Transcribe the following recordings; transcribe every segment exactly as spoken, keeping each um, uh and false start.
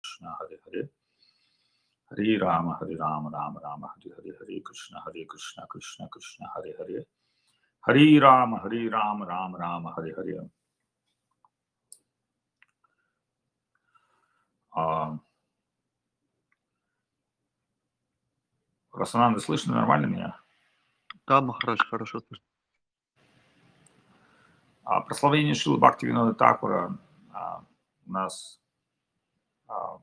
Krishna Hare Hare Hare Rama Hare Rama Rama Rama Hare Hare Hare Krishna Hare Krishna Krishna Krishna Hare Hare Hare Rama Hare Rama Rama Rama Hare Hare. А, Расананда, слышно нормально меня? Да, Махарадж, хорошо слышно. А, прославление Шрилы Бхактивинода Thakura а, у нас а,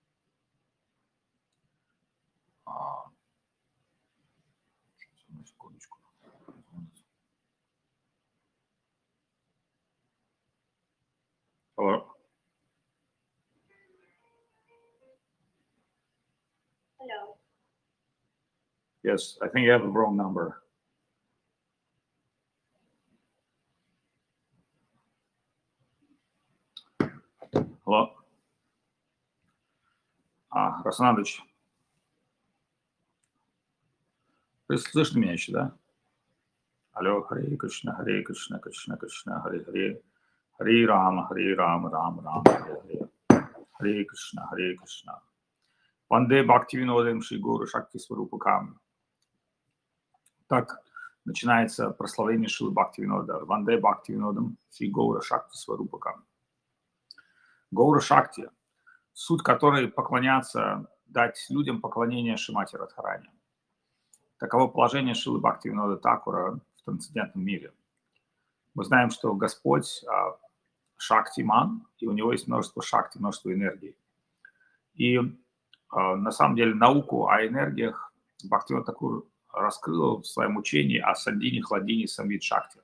а, секундочку. Hello? Hello. Yes, I think you have the wrong number. Hello? А, Расанандович, вы слышите меня еще, да? Алло, Харе Кришна, Харе Кришна, Кришна Кришна, Харе Харе, Харе Рама, Харе Рама, Рама Рама, Харе Харе, Харе Кришна, Харе Кришна. Ванде Бхактивинодам Шри Гуру Шакти Сварупакам. Так начинается прославление Шрилы Бхактивинода. Ванде Бхактивинодам Шри Гуру Шакти Сварупакам. Гаура Шакти, суть которой поклоняться, дать людям поклонение Шримати Радхарани. Таково положение Шрилы Бхактивинода Thakura в трансцендентном мире. Мы знаем, что Господь а, Шактиман, и у него есть множество шакти, множество энергий. И а, на самом деле науку о энергиях Бхактивинода Thakura раскрыл в своем учении о Сандине, Хладине, Самвид Шакти.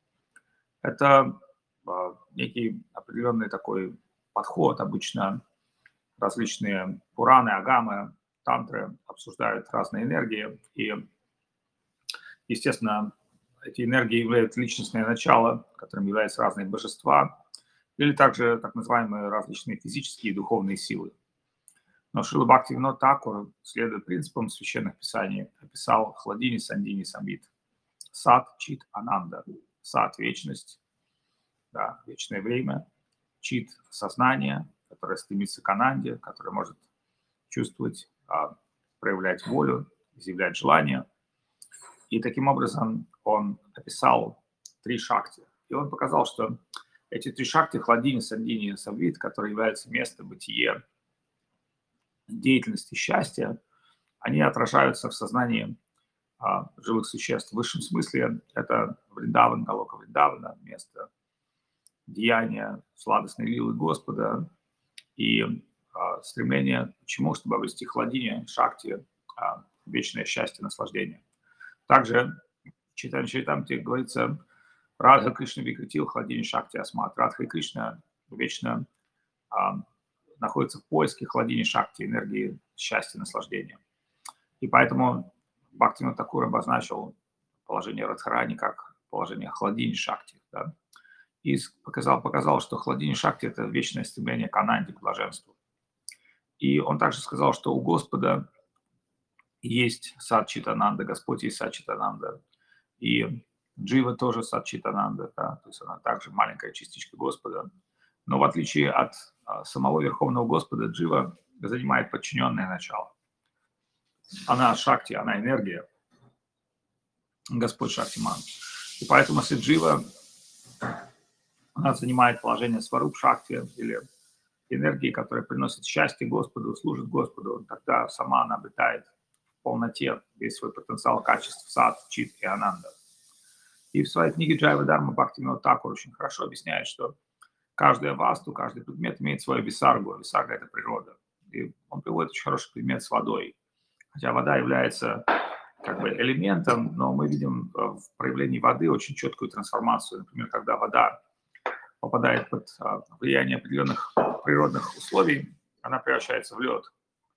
Это а, некий определенный такой подход. Обычно различные пураны, агамы, тантры обсуждают разные энергии. И, естественно, эти энергии являются личностное начало, которым являются разные божества, или также так называемые различные физические и духовные силы. Но Шрила Бхактивинода Thakura, следуя принципам священных писаний, описал Хладини, Сандини, Самвид. Сат, Чит, Ананда. Сат – вечность, да, вечное время. Чит – сознание, которое стремится к Ананде, которое может чувствовать, проявлять волю, изъявлять желание. И таким образом он описал три шакти. И он показал, что эти три шакти, Хладини, Сандини и Самвид, которые являются местом бытия, деятельности, счастья, они отражаются в сознании а, живых существ. В высшем смысле это Вриндаван, Галока Вриндавана, место деяния сладостной лилы Господа и а, стремление к чему, чтобы обрести Хладини, Шакти, а, вечное счастье, наслаждение. Также в Чайтанья Чаритамрите говорится: Радха Кришна Викритил Хладини Шакти Асмат. Радха и Кришна вечно а, находятся в поиске Хладини Шакти, энергии счастья, наслаждения. И поэтому Бхактивинода Thakura обозначил положение Радхарани как положение Хладини Шакти. Да? И показал, показал, что Хладини Шакти – это вечное стремление к Ананде, к блаженству. И он также сказал, что у Господа есть Сат Читананда, Господь есть Сат Читананда. И Джива тоже Сат Читананда, да? То есть она также маленькая частичка Господа. Но в отличие от а, самого Верховного Господа, Джива занимает подчиненное начало. Она Шакти, она энергия. Господь Шактиман. И поэтому, если Джива, она занимает положение Сваруп Шакти, или энергии, которая приносит счастье Господу, служит Господу, тогда сама она обретает в полноте весь свой потенциал качеств Сат, Чит и Ананда. И в своей книге Джайва Дарма Бхактивинода Thakura очень хорошо объясняет, что каждая васту, каждый предмет имеет свою висаргу. Висарга – это природа. И он приводит очень хороший пример с водой. Хотя вода является как бы элементом, но мы видим в проявлении воды очень четкую трансформацию. Например, когда вода попадает под влияние определенных природных условий, она превращается в лед.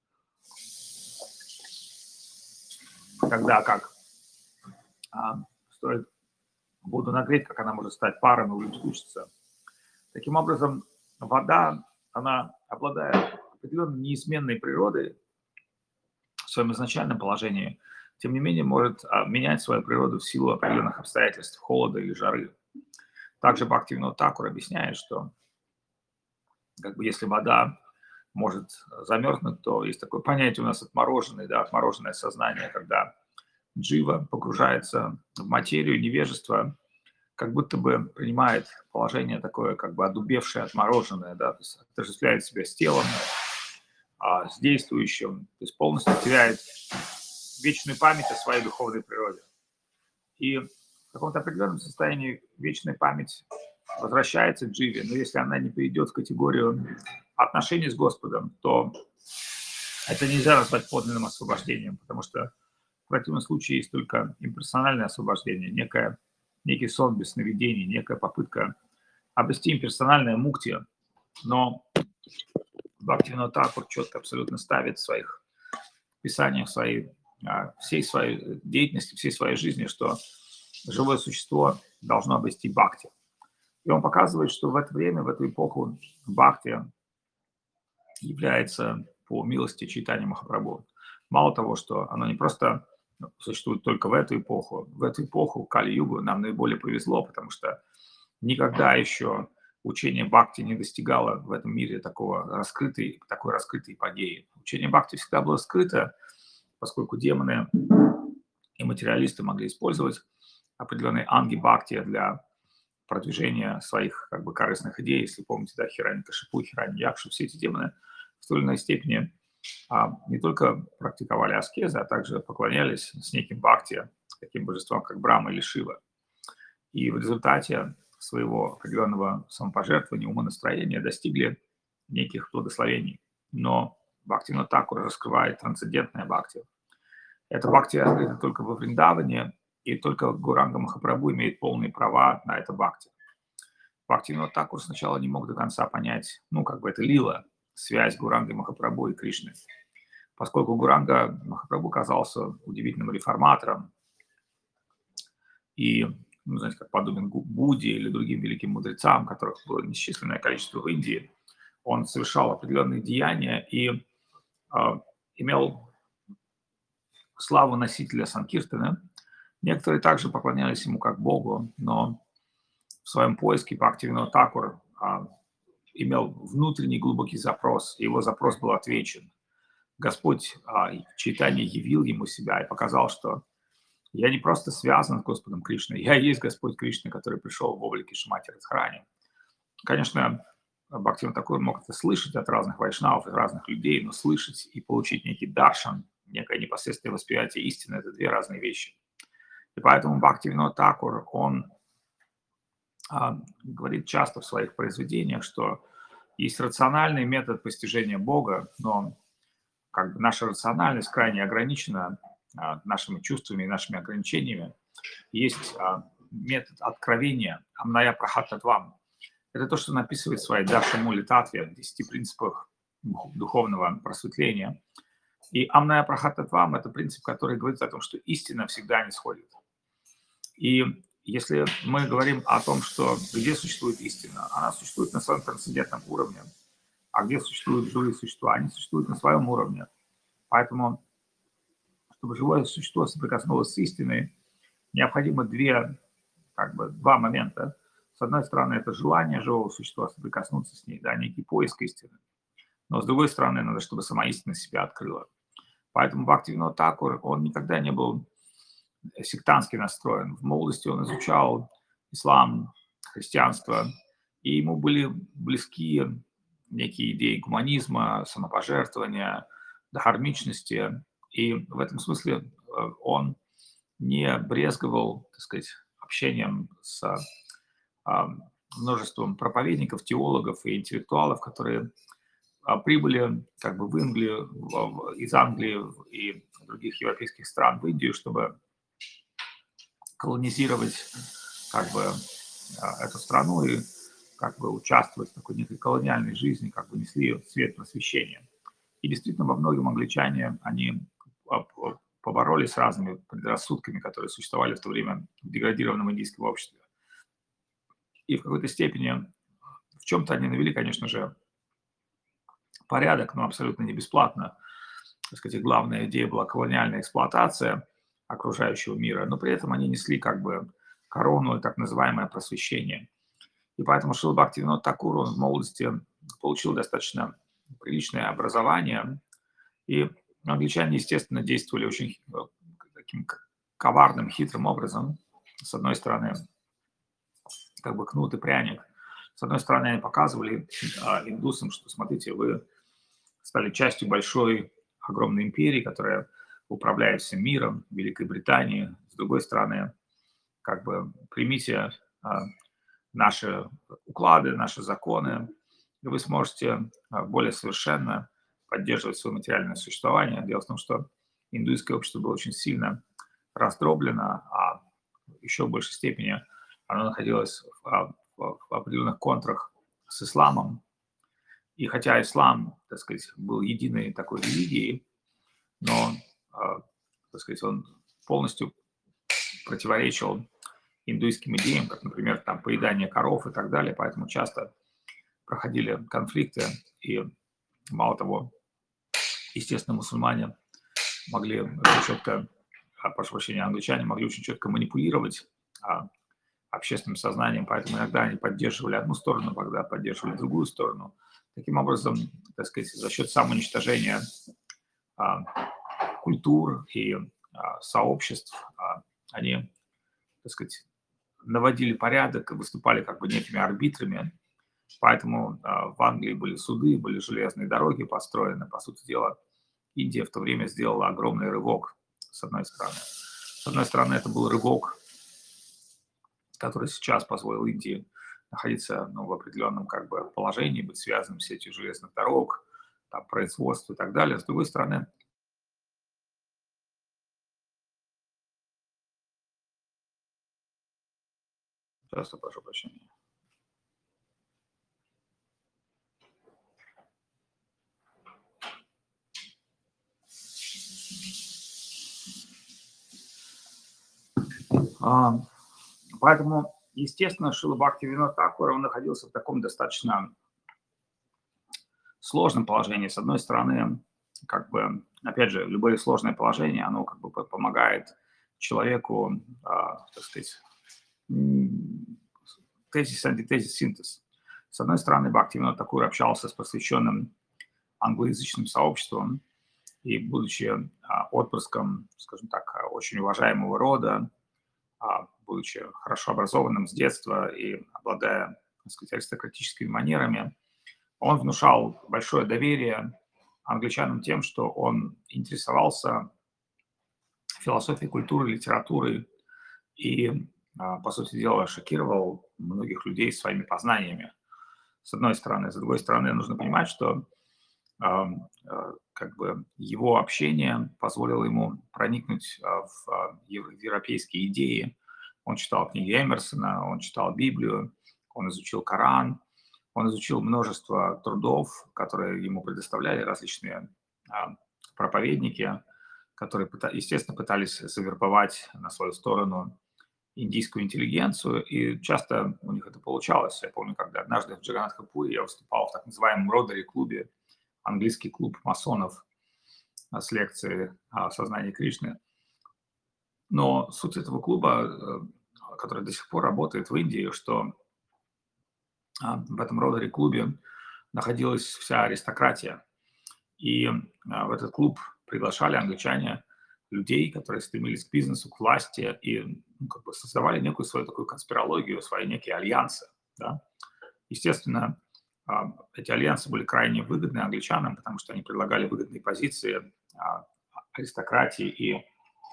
Тогда как а, стоит воду нагреть, как она может стать паром и улетучиться. Таким образом, вода, она обладает определенной неизменной природой в своем изначальном положении, тем не менее может а, менять свою природу в силу определенных обстоятельств, холода или жары. Также Бхактивинода Thakura объясняет, что как бы если вода может замерзнуть, то есть такое понятие у нас отмороженное, да, отмороженное сознание, когда джива погружается в материю, невежество как будто бы принимает положение такое, как бы одубевшее, отмороженное, да, то есть отождествляет себя с телом, а, с действующим, то есть полностью теряет вечную память о своей духовной природе. И в каком-то определенном состоянии вечная память возвращается к дживе, но если она не перейдет в категорию отношений с Господом, то это нельзя назвать подлинным освобождением, потому что в противном случае есть только имперсональное освобождение, некое, некий сон без сновидений, некая попытка обрести имперсональное мукти, но Бхактивинода Тхакур четко абсолютно ставит в своих писаниях, в своей, а, всей своей деятельности, всей своей жизни, что живое существо должно обрести бхакти. И он показывает, что в это время, в эту эпоху бхакти является по милости Чайтаньи Махапрабху. Мало того, что оно не просто существует только в эту эпоху, в эту эпоху Кали-югу нам наиболее повезло, потому что никогда еще учение бхакти не достигало в этом мире такого раскрытой, такой раскрытой апогеи. Учение бхакти всегда было скрыто, поскольку демоны и материалисты могли использовать определенные анги бхакти для продвижения своих как бы корыстных идей. Если помните, да, Хираньякашипу, Хираньякшу, все эти демоны в той или иной степени а, не только практиковали аскезы, а также поклонялись с неким бхакти, таким божествам, как Брахма или Шива. И в результате своего определенного самопожертвования, умонастроения достигли неких благословений. Но Бхактивинода Тхакур раскрывает трансцендентное бхакти. Это бхакти раскрыто только во Вриндаване, и только Гауранга Махапрабху имеет полные права на это бхакти. Бхактивинода Тхакур сначала не мог до конца понять, ну, как бы это лила, связь Гауранги Махапрабху и Кришны. Поскольку Гауранга Махапрабху казался удивительным реформатором и, ну, знаете, как подобен Будде или другим великим мудрецам, которых было несчисленное количество в Индии, он совершал определенные деяния и э, имел славу носителя Санкиртана. Некоторые также поклонялись ему как Богу, но в своем поиске Бхактивинода Тхакур а, имел внутренний глубокий запрос, и его запрос был отвечен. Господь а, Чайтанья явил ему себя и показал, что я не просто связан с Господом Кришной, я и есть Господь Кришна, который пришел в облике Шримати Радхарани. Конечно, Бхактивинода Тхакур мог это слышать от разных вайшнавов, от разных людей, но слышать и получить некий даршан, некое непосредственное восприятие истины – это две разные вещи. И поэтому Бхактивинода Тхакур, он а, говорит часто в своих произведениях, что есть рациональный метод постижения Бога, но как бы наша рациональность крайне ограничена а, нашими чувствами и нашими ограничениями. Есть а, метод откровения, амная прахаттатвам. Это то, что написывает в своей Дарша Мули Татве, в десяти принципах духовного просветления. И амная прахаттатвам – это принцип, который говорит о том, что истина всегда не сходит. И если мы говорим о том, что где существует истина, она существует на своем трансцендентном уровне, а где существуют живые существа, они существуют на своем уровне. Поэтому, чтобы живое существо соприкоснулось с истиной, необходимо две, как бы, два момента. С одной стороны, это желание живого существа соприкоснуться с ней, да, некий поиск истины. Но с другой стороны, надо, чтобы сама истина себя открыла. Поэтому Бхактивинода Тхакур, он никогда не был сектантски настроен. В молодости он изучал ислам, христианство, и ему были близки некие идеи гуманизма, самопожертвования, дхармичности. И в этом смысле он не брезговал, так сказать, общением с а, множеством проповедников, теологов и интеллектуалов, которые а, прибыли как бы в Англию, в, из Англии и других европейских стран в Индию, чтобы колонизировать как бы а, эту страну и как бы участвовать в такой некой колониальной жизни, как бы несли свет просвещения. И действительно, во многом англичане, они поборолись с разными предрассудками, которые существовали в то время в деградированном индийском обществе. И в какой-то степени, в чем-то они навели, конечно же, порядок, но абсолютно не бесплатно. Так сказать, главная идея была колониальная эксплуатация окружающего мира, но при этом они несли как бы корону и так называемое просвещение. И поэтому Шрила Бхактивинода Тхакур, он в молодости получил достаточно приличное образование. И англичане, естественно, действовали очень э, таким к- коварным, хитрым образом. С одной стороны, как бы кнут и пряник. С одной стороны, они показывали а, индусам, что, смотрите, вы стали частью большой, огромной империи, которая управляет всем миром, Великой Британии. С другой стороны, как бы примите а, наши уклады, наши законы, и вы сможете а, более совершенно поддерживать свое материальное существование. Дело в том, что индуистское общество было очень сильно раздроблено, а еще в большей степени оно находилось в, а, в- в определенных контрах с исламом. И хотя ислам, так сказать, был единой такой религией, но, а, так сказать, он полностью противоречил индуистским идеям, как, например, там, поедание коров и так далее, поэтому часто проходили конфликты, и мало того, естественно, мусульмане могли очень четко, а, прошу прощения, англичане могли очень четко манипулировать а, общественным сознанием, поэтому иногда они поддерживали одну сторону, когда поддерживали другую сторону. Таким образом, так сказать, за счет самоуничтожения а, культур и а, сообществ а, они, так сказать, наводили порядок и выступали как бы некими арбитрами. Поэтому а, в Англии были суды, были железные дороги построены. По сути дела, Индия в то время сделала огромный рывок, с одной стороны. С одной стороны, это был рывок, который сейчас позволил Индии находиться, ну, в определенном как бы положении, быть связанным с сетью железных дорог, там, производства и так далее. С другой стороны, часто прошу прощения. А, Поэтому, естественно, Шрила Бхактивинода Тхакур, он находился в таком достаточно сложном положении. С одной стороны, как бы, опять же, любое сложное положение, оно как бы по- помогает человеку, а, так сказать, м, тезис, антитезис, синтез. С одной стороны, Бхактивинода Тхакур общался с просвещенным англоязычным сообществом, и будучи а, отпрыском, скажем так, а, очень уважаемого рода, а, будучи хорошо образованным с детства и обладая, так сказать, аристократическими манерами, он внушал большое доверие англичанам тем, что он интересовался философией, культурой, литературой и, а, по сути дела, шокировал многих людей своими познаниями, с одной стороны. С другой стороны, нужно понимать, что ам, а, как бы его общение позволило ему проникнуть а, в а, ев- европейские идеи. Он читал книги Эмерсона, он читал Библию, он изучил Коран, он изучил множество трудов, которые ему предоставляли различные а, проповедники, которые, пыта- естественно, пытались завербовать на свою сторону индийскую интеллигенцию, и часто у них это получалось. Я помню, когда однажды в Джаганнатхапуре я выступал в так называемом Ротари-клубе, английский клуб масонов, а, с лекцией о сознании Кришны. Но суть этого клуба, э, который до сих пор работает в Индии, что а, в этом Ротари-клубе находилась вся аристократия. И а, в этот клуб приглашали англичане людей, которые стремились к бизнесу, к власти и, ну, как бы создавали некую свою такую конспирологию, свои некие альянсы. Да? Естественно, а, эти альянсы были крайне выгодны англичанам, потому что они предлагали выгодные позиции а, аристократии, и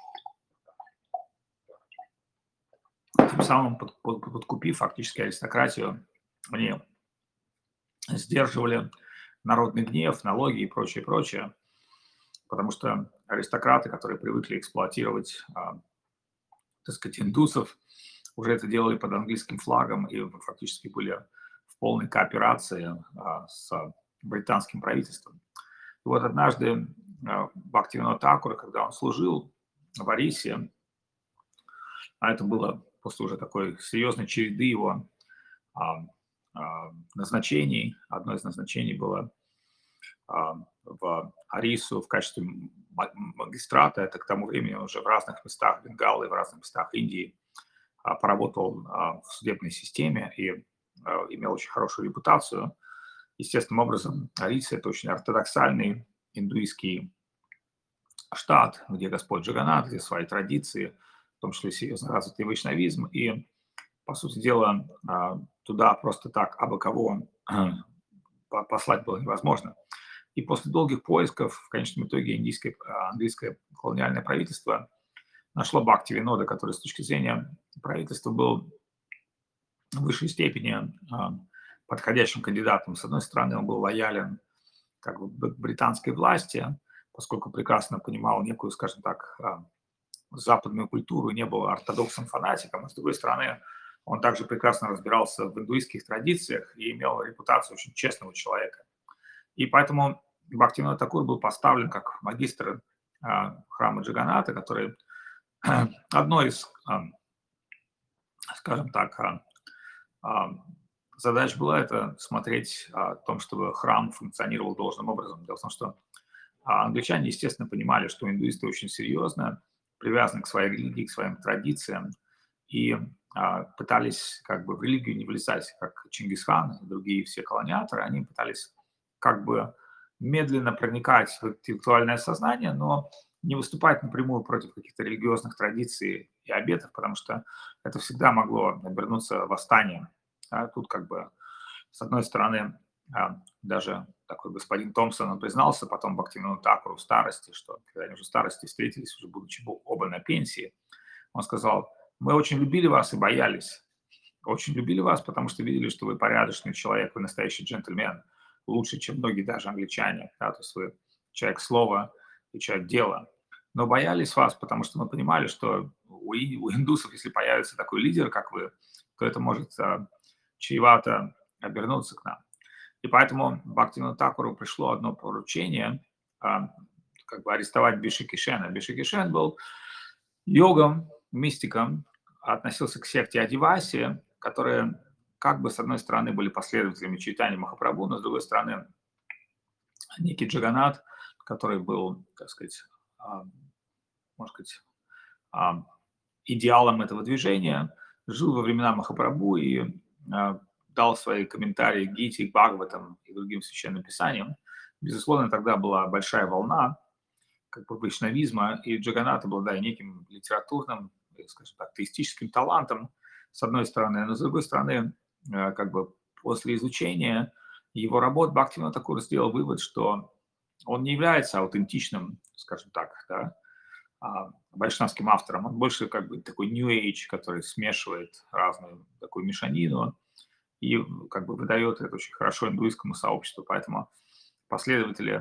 тем самым под- под- подкупив фактически аристократию, они сдерживали народный гнев, налоги и прочее, прочее, потому что аристократы, которые привыкли эксплуатировать, а, так сказать, индусов, уже это делали под английским флагом и фактически были в полной кооперации а, с британским правительством. И вот однажды а, Бхактивинода Thakura, когда он служил в Арисе, а это было после уже такой серьезной череды его а, а, назначений, одно из назначений было а, в Арису в качестве магистрата, это к тому времени он уже в разных местах Бенгала в разных местах Индии а, поработал а, в судебной системе и а, имел очень хорошую репутацию. естественным образом Ариса — это очень ортодоксальный индуистский штат, где Господь Джаганнат, где свои традиции, в том числе серьезно развитый вайшнавизм. И, по сути дела, а, туда просто так абы кого по- послать было невозможно. И после долгих поисков, в конечном итоге, индийское, а, английское колониальное правительство нашло Бхактивинода, который с точки зрения правительства был в высшей степени а, подходящим кандидатом. С одной стороны, он был лоялен как бы б- британской власти, поскольку прекрасно понимал некую, скажем так, а, западную культуру, не был ортодоксом фанатиком, а с другой стороны, он также прекрасно разбирался в индуистских традициях и имел репутацию очень честного человека. И поэтому Бхактивинод Такур был поставлен как магистр а, храма Джаганата, который одно из, а, скажем так, а, а, задач была это смотреть а, о том, чтобы храм функционировал должным образом. Дело в том, что а, англичане, естественно, понимали, что индуисты очень серьезно привязаны к своей религии, к своим традициям, и а, пытались как бы в религию не влезать, как Чингисхан и другие все колониаторы, они пытались как бы медленно проникать в интеллектуальное сознание, но не выступать напрямую против каких-то религиозных традиций и обетов, потому что это всегда могло обернуться восстанием. А тут как бы, с одной стороны, а, даже такой господин Томпсон, он признался потом Бхактивиноду Такуру в старости, что когда они уже в старости встретились, уже будучи оба на пенсии, он сказал: «Мы очень любили вас и боялись. Очень любили вас, потому что видели, что вы порядочный человек, вы настоящий джентльмен, лучше, чем многие даже англичане. Да, то есть вы человек слова и человек дела. Но боялись вас, потому что мы понимали, что у, и- у индусов, если появится такой лидер, как вы, то это может а, чревато обернуться к нам». И поэтому Бхактивиноду Такуру пришло одно поручение, а, как бы арестовать Биши Кишена. Биши Кишен был йогом, мистиком, относился к секте Адиваси, которые как бы с одной стороны были последователями Чайтани Махапрабху, но с другой стороны некий Джаганнат, который был, так сказать, а, можно сказать, а, идеалом этого движения, жил во времена Махапрабху и а, дал свои комментарии к Гите, к Бхагаватам и другим священным писаниям. Безусловно, тогда была большая волна как бы вайшнавизма, и Джаганнат, обладая неким литературным, э, скажем так, теистическим талантом, с одной стороны, но с другой стороны, э, как бы после изучения его работ Бхактивинод Такур сделал вывод, что он не является аутентичным, скажем так, да, а, вайшнавским автором. Он больше как бы такой New Age, который смешивает разную такую мешанину и как бы выдает это очень хорошо индуистскому сообществу. Поэтому последователи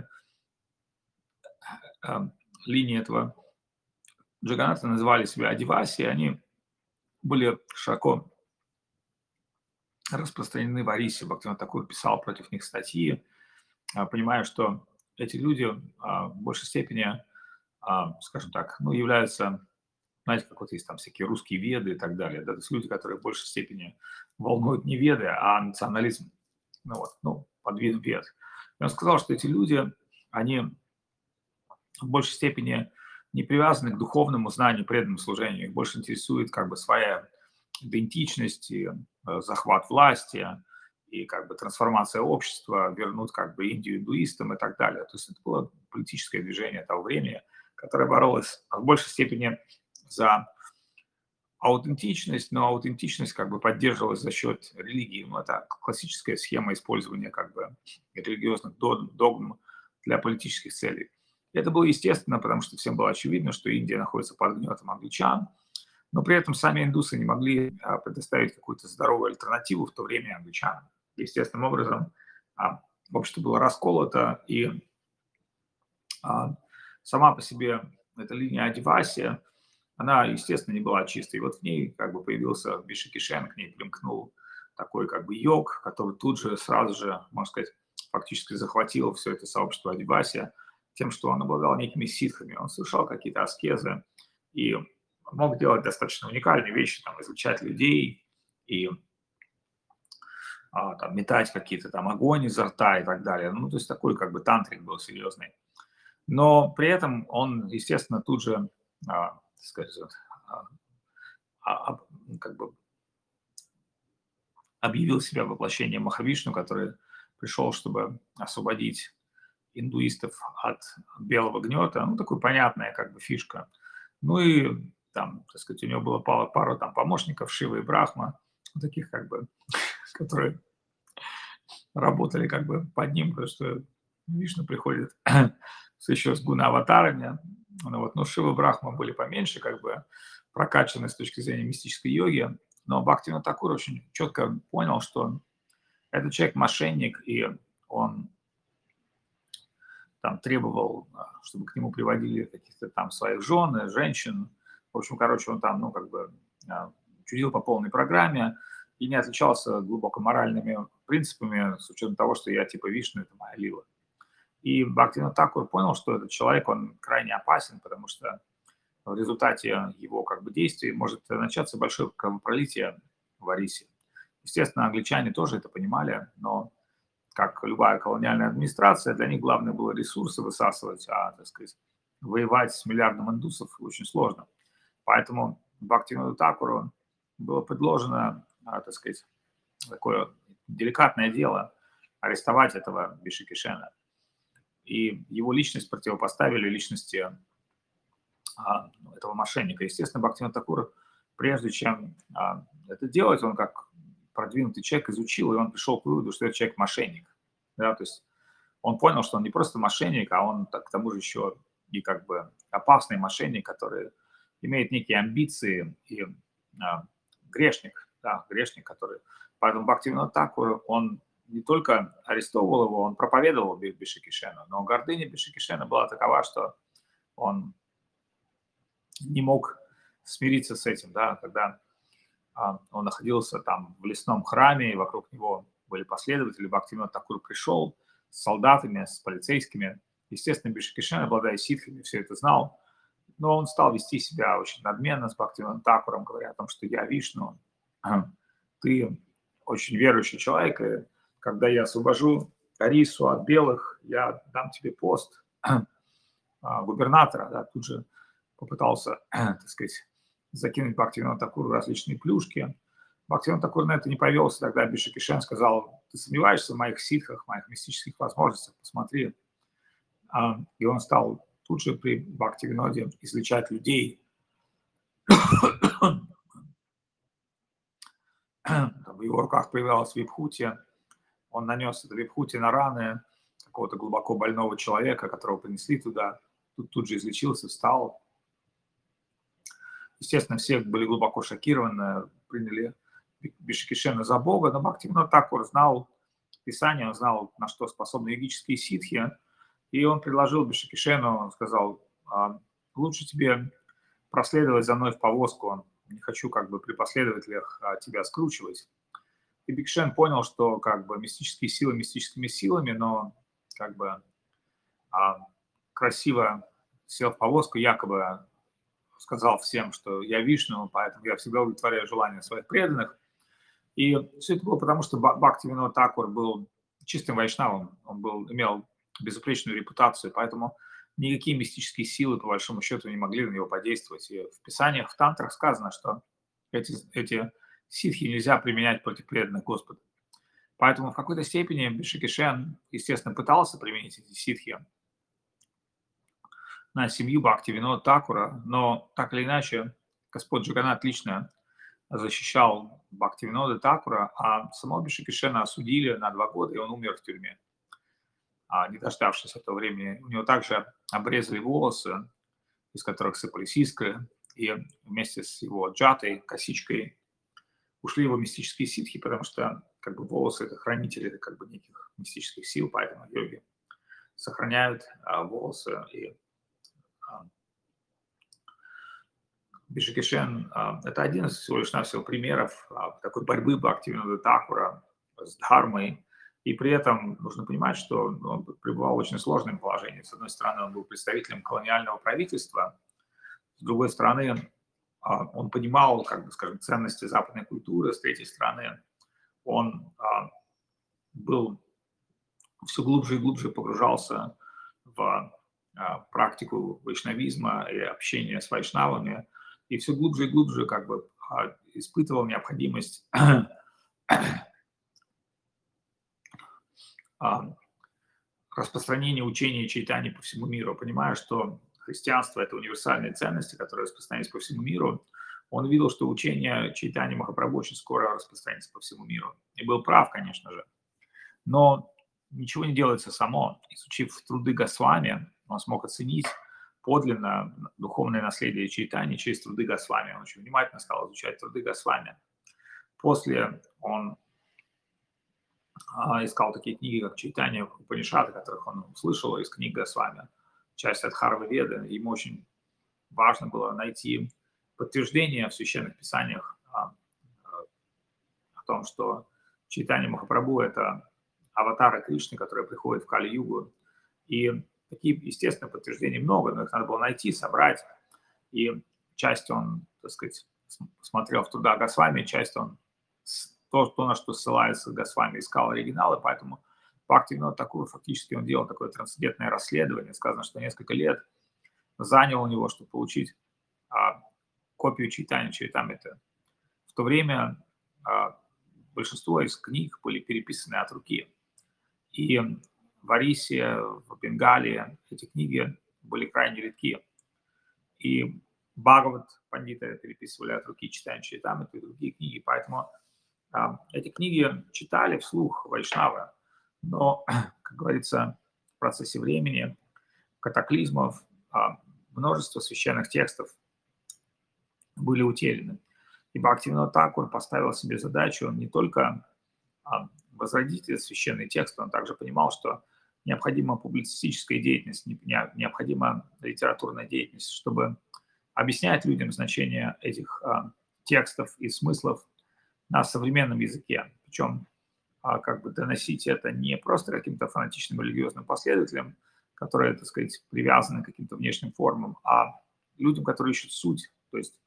э, линии этого Джаганната называли себя Адиваси, они были широко распространены в Арисе. Бхактивинод Такур писал против них статьи, а, понимая, что эти люди а, в большей степени, а, скажем так, ну, являются, знаете, как вот есть там всякие русские веды и так далее, да, то есть люди, которые в большей степени волнуют не веды, а национализм, ну вот, ну, под видом вед. И он сказал, что эти люди, они в большей степени не привязаны к духовному знанию, преданному служению. Их больше интересует как бы своя идентичность и э, захват власти, и как бы трансформация общества, вернуть как бы Индию индуистам и так далее. То есть это было политическое движение того времени, которое боролось в большей степени за аутентичность, но аутентичность как бы поддерживалась за счет религии. Ну, это классическая схема использования как бы религиозных дог- догм для политических целей. И это было естественно, потому что всем было очевидно, что Индия находится под гнетом англичан, но при этом сами индусы не могли а, предоставить какую-то здоровую альтернативу в то время англичанам. Естественным образом а, общество было расколото, и а, сама по себе эта линия Адиваси, она, естественно, не была чистой. И вот в ней как бы появился Биши Кишен, к ней примкнул такой как бы йог, который тут же сразу же, можно сказать, фактически захватил все это сообщество Адиваси тем, что он обладал некими ситхами. Он совершал какие-то аскезы и мог делать достаточно уникальные вещи, там, изучать людей и а, там, метать какие-то там огонь изо рта и так далее. Ну, то есть такой как бы тантрик был серьезный. Но при этом он, естественно, тут же, а, так сказать, вот, а, а, как бы объявил себя воплощением Махавишну, который пришел, чтобы освободить индуистов от белого гнета. Ну, такая понятная как бы фишка. Ну и там, так сказать, у него было пару, пару там помощников, Шива и Брахма, ну, таких как бы, которые работали как бы под ним, потому что Вишну приходит с еще с гуна-аватарами. Ну, вот, но Шива и Брахма были поменьше, как бы прокачаны с точки зрения мистической йоги. Но Бхактивинода Такур очень четко понял, что этот человек мошенник, и он там требовал, а, чтобы к нему приводили каких-то там своих жен, и женщин. В общем, короче, он там, ну, как бы а, чудил по полной программе и не отличался глубоко моральными принципами с учетом того, что я типа Вишну, это моя лила. И Бхактивинода Такур понял, что этот человек, он крайне опасен, потому что в результате его как бы действий может начаться большое кровопролитие в Арисе. Естественно, англичане тоже это понимали, но как любая колониальная администрация, для них главное было ресурсы высасывать, а, так сказать, воевать с миллиардом индусов очень сложно. Поэтому Бхактивиноду Такуру было предложено, а, так сказать, такое деликатное дело арестовать этого Бишикишена. И его личность противопоставили личности а, этого мошенника. Естественно, Бхактивинода Такур, прежде чем а, это делать, он как продвинутый человек изучил, и он пришел к выводу, что этот человек мошенник. Да, то есть он понял, что он не просто мошенник, а он так, к тому же еще и как бы опасный мошенник, который имеет некие амбиции, и а, грешник, да, грешник, который... Поэтому Бхактивинода Такур, он не только арестовывал его, он проповедовал Бишикишену, но гордыня Бишикишена была такова, что он не мог смириться с этим, да, когда а, он находился там в лесном храме, и вокруг него были последователи, Бхактивинода Такур пришел с солдатами, с полицейскими. Естественно, Бишикишен, обладая ситхами, все это знал, но он стал вести себя очень надменно с Бхактивинодом Такуром, говоря о том, что я Вишну, ты очень верующий человек, и когда я освобожу Арису от белых, я дам тебе пост губернатора, да, тут же попытался, так сказать, закинуть Бхактивиноду Такуру различные плюшки. Бхактивинода Такур на это не повелся, тогда Бишикишен сказал, ты сомневаешься в моих ситхах, в моих мистических возможностях, посмотри. И он стал тут же при Бхактивиноде излечать людей. В его руках появилась випхути, он нанес это випхути на раны какого-то глубоко больного человека, которого принесли туда, тут, тут же излечился, встал. Естественно, все были глубоко шокированы, приняли Бишикишена за бога, но Бхактивинода Такур знал Писание, он знал, на что способны йогические ситхи, и он предложил Бишикишену, он сказал, лучше тебе проследовать за мной в повозку, не хочу как бы при последователях тебя скручивать. И Бишикишен понял, что как бы мистические силы мистическими силами, но как бы а, красиво сел в повозку, якобы сказал всем, что я Вишну, поэтому я всегда удовлетворяю желания своих преданных. И все это было потому, что Бхактивинода Такур был чистым вайшнавом, он был, имел безупречную репутацию, поэтому никакие мистические силы, по большому счету, не могли на него подействовать. И в писаниях, в тантрах сказано, что эти, эти ситхи нельзя применять против преданных Господа. Поэтому в какой-то степени Бишикишен, естественно, пытался применить эти ситхи на семью Бхактивинода Такура, но так или иначе Господь Джаганнат лично защищал Бхактивинода Такура, а самого Бишикишена осудили на два года, и он умер в тюрьме. А не дождавшись этого времени, у него также обрезали волосы, из которых сыпались искры, и вместе с его джатой, косичкой, ушли его мистические ситхи, потому что как бы волосы — это хранители как бы неких мистических сил, поэтому йоги сохраняют а, волосы. И а, Бишикишен а, — это один из всего лишь навсего примеров а, такой борьбы Бхактивинода Такура с дхармой. И при этом нужно понимать, что он пребывал в очень сложном положении. С одной стороны, он был представителем колониального правительства, с другой стороны, а, он понимал, как бы, скажем, ценности западной культуры, с третьей стороны, он а, был все глубже и глубже погружался в а, практику вайшнавизма и общения с вайшнавами, и все глубже и глубже как бы а, испытывал необходимость а, распространение учения Чайтани по всему миру, понимая, что христианство — это универсальные ценности, которые распространялись по всему миру. Он видел, что учение Чайтани Махапрабху очень скоро распространится по всему миру. И был прав, конечно же. Но ничего не делается само. Изучив труды Госвами, он смог оценить подлинно духовное наследие Чайтани через труды Госвами. Он очень внимательно стал изучать труды Госвами. После он а, искал такие книги, как Чайтанья Упанишады, которых он услышал из книг Госвами, часть Адхарвы Веды. Ему очень важно было найти подтверждение в священных писаниях а, а, о том, что Чайтанья Махапрабху — это аватары Кришны, которые приходят в Кали-югу. И такие, естественно, подтверждений много, но их надо было найти, собрать. И часть он, так сказать, смотрел в трудах Госвами, часть он, то, то, на что ссылается Госвами, искал оригиналы, поэтому Бхактивинода Тхакур фактически он делал такое трансцендентное расследование. Сказано, что несколько лет заняло у него, чтобы получить а, копию Чайтаньи Чаритамриты. В то время а, большинство из книг были переписаны от руки. И в Орисе, в Бенгалии эти книги были крайне редки. И Бхагават пандиты переписывали от руки Чайтанью Чаритамриту и другие книги. Поэтому а, эти книги читали вслух вайшнавы. Но, как говорится, в процессе времени, катаклизмов, а, множество священных текстов были утеряны. И Бхактивинода Тхакур поставил себе задачу не только а, возродить этот священный текст, он также понимал, что необходима публицистическая деятельность, необходима литературная деятельность, чтобы объяснять людям значение этих а, текстов и смыслов на современном языке. Причем а, как бы доносить это не просто каким-то фанатичным религиозным последователям, которые, так сказать, привязаны к каким-то внешним формам, а людям, которые ищут суть, то есть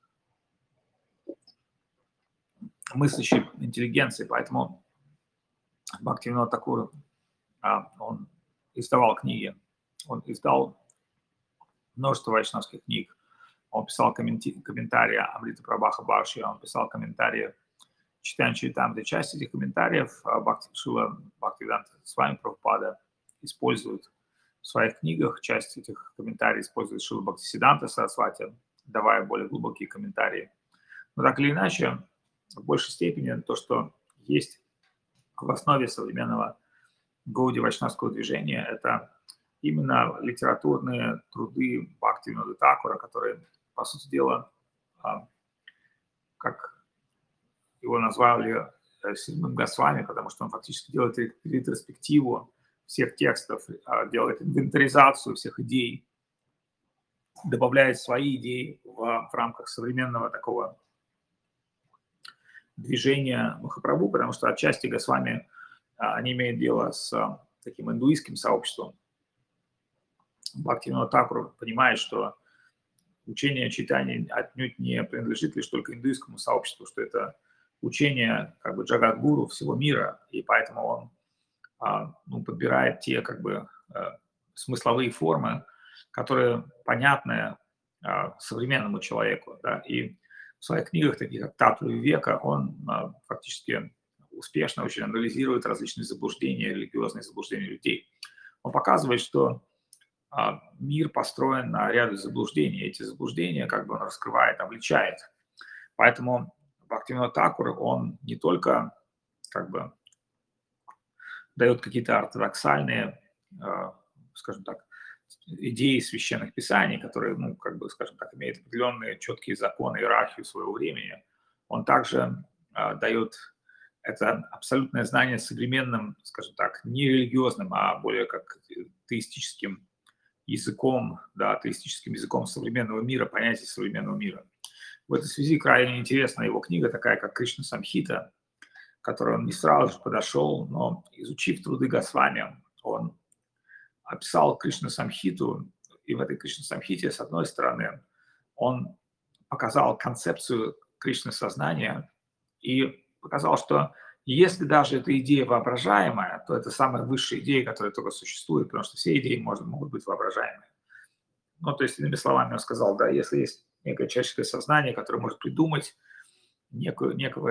мыслящей интеллигенции. Поэтому Бхактивинода Тхакур, а, он издавал книги, он издал множество вайшнавских книг, он писал комментарии Амрита Прабха Бхаши, он писал комментарии Чайтаньи Чаритамриты. Часть этих комментариев Бхакти Шила Бхактивиданта Свами Прабхупада использует в своих книгах, часть этих комментариев использует Шила Бхактисиданта Сарасвати, давая более глубокие комментарии. Но так или иначе, в большей степени то, что есть в основе современного гауди вайшнавского движения, это именно литературные труды Бхактивинода Тхакура, которые, по сути дела, как его назвали седьмым Госвами, потому что он фактически делает ретроспективу всех текстов, делает инвентаризацию всех идей, добавляет свои идеи в, в рамках современного такого движения Махапрабху, потому что отчасти Госвами они имеют дело с таким индуистским сообществом. Бхактивинода Тхакур понимает, что учение Чайтаньи отнюдь не принадлежит лишь только индуистскому сообществу, что это учение как бы Джагадгуру всего мира, и поэтому он а, ну, подбирает те как бы а, смысловые формы, которые понятны а, современному человеку. Да? И в своих книгах, таких как «Татву Вивека», он а, фактически успешно очень анализирует различные заблуждения, религиозные заблуждения людей. Он показывает, что а, мир построен на ряде заблуждений. Эти заблуждения как бы он раскрывает, обличает. Поэтому Бхактивинода Тхакур, он не только как бы дает какие-то ортодоксальные, скажем так, идеи священных писаний, которые, ну, как бы, скажем так, имеют определенные четкие законы, иерархию своего времени. Он также дает это абсолютное знание современным, скажем так, не религиозным, а более как теистическим языком, да, теистическим языком современного мира, понятий современного мира. В этой связи крайне интересна его книга, такая как «Кришна Самхита», к которой он не сразу же подошел, но, изучив труды Госвами, он описал Кришна Самхиту, и в этой Кришна Самхите, с одной стороны, он показал концепцию Кришны сознания и показал, что если даже эта идея воображаемая, то это самая высшая идея, которая только существует, потому что все идеи может, могут быть воображаемыми. Ну, то есть, иными словами, он сказал, да, если есть некое человеческое сознание, которое может придумать некую, некое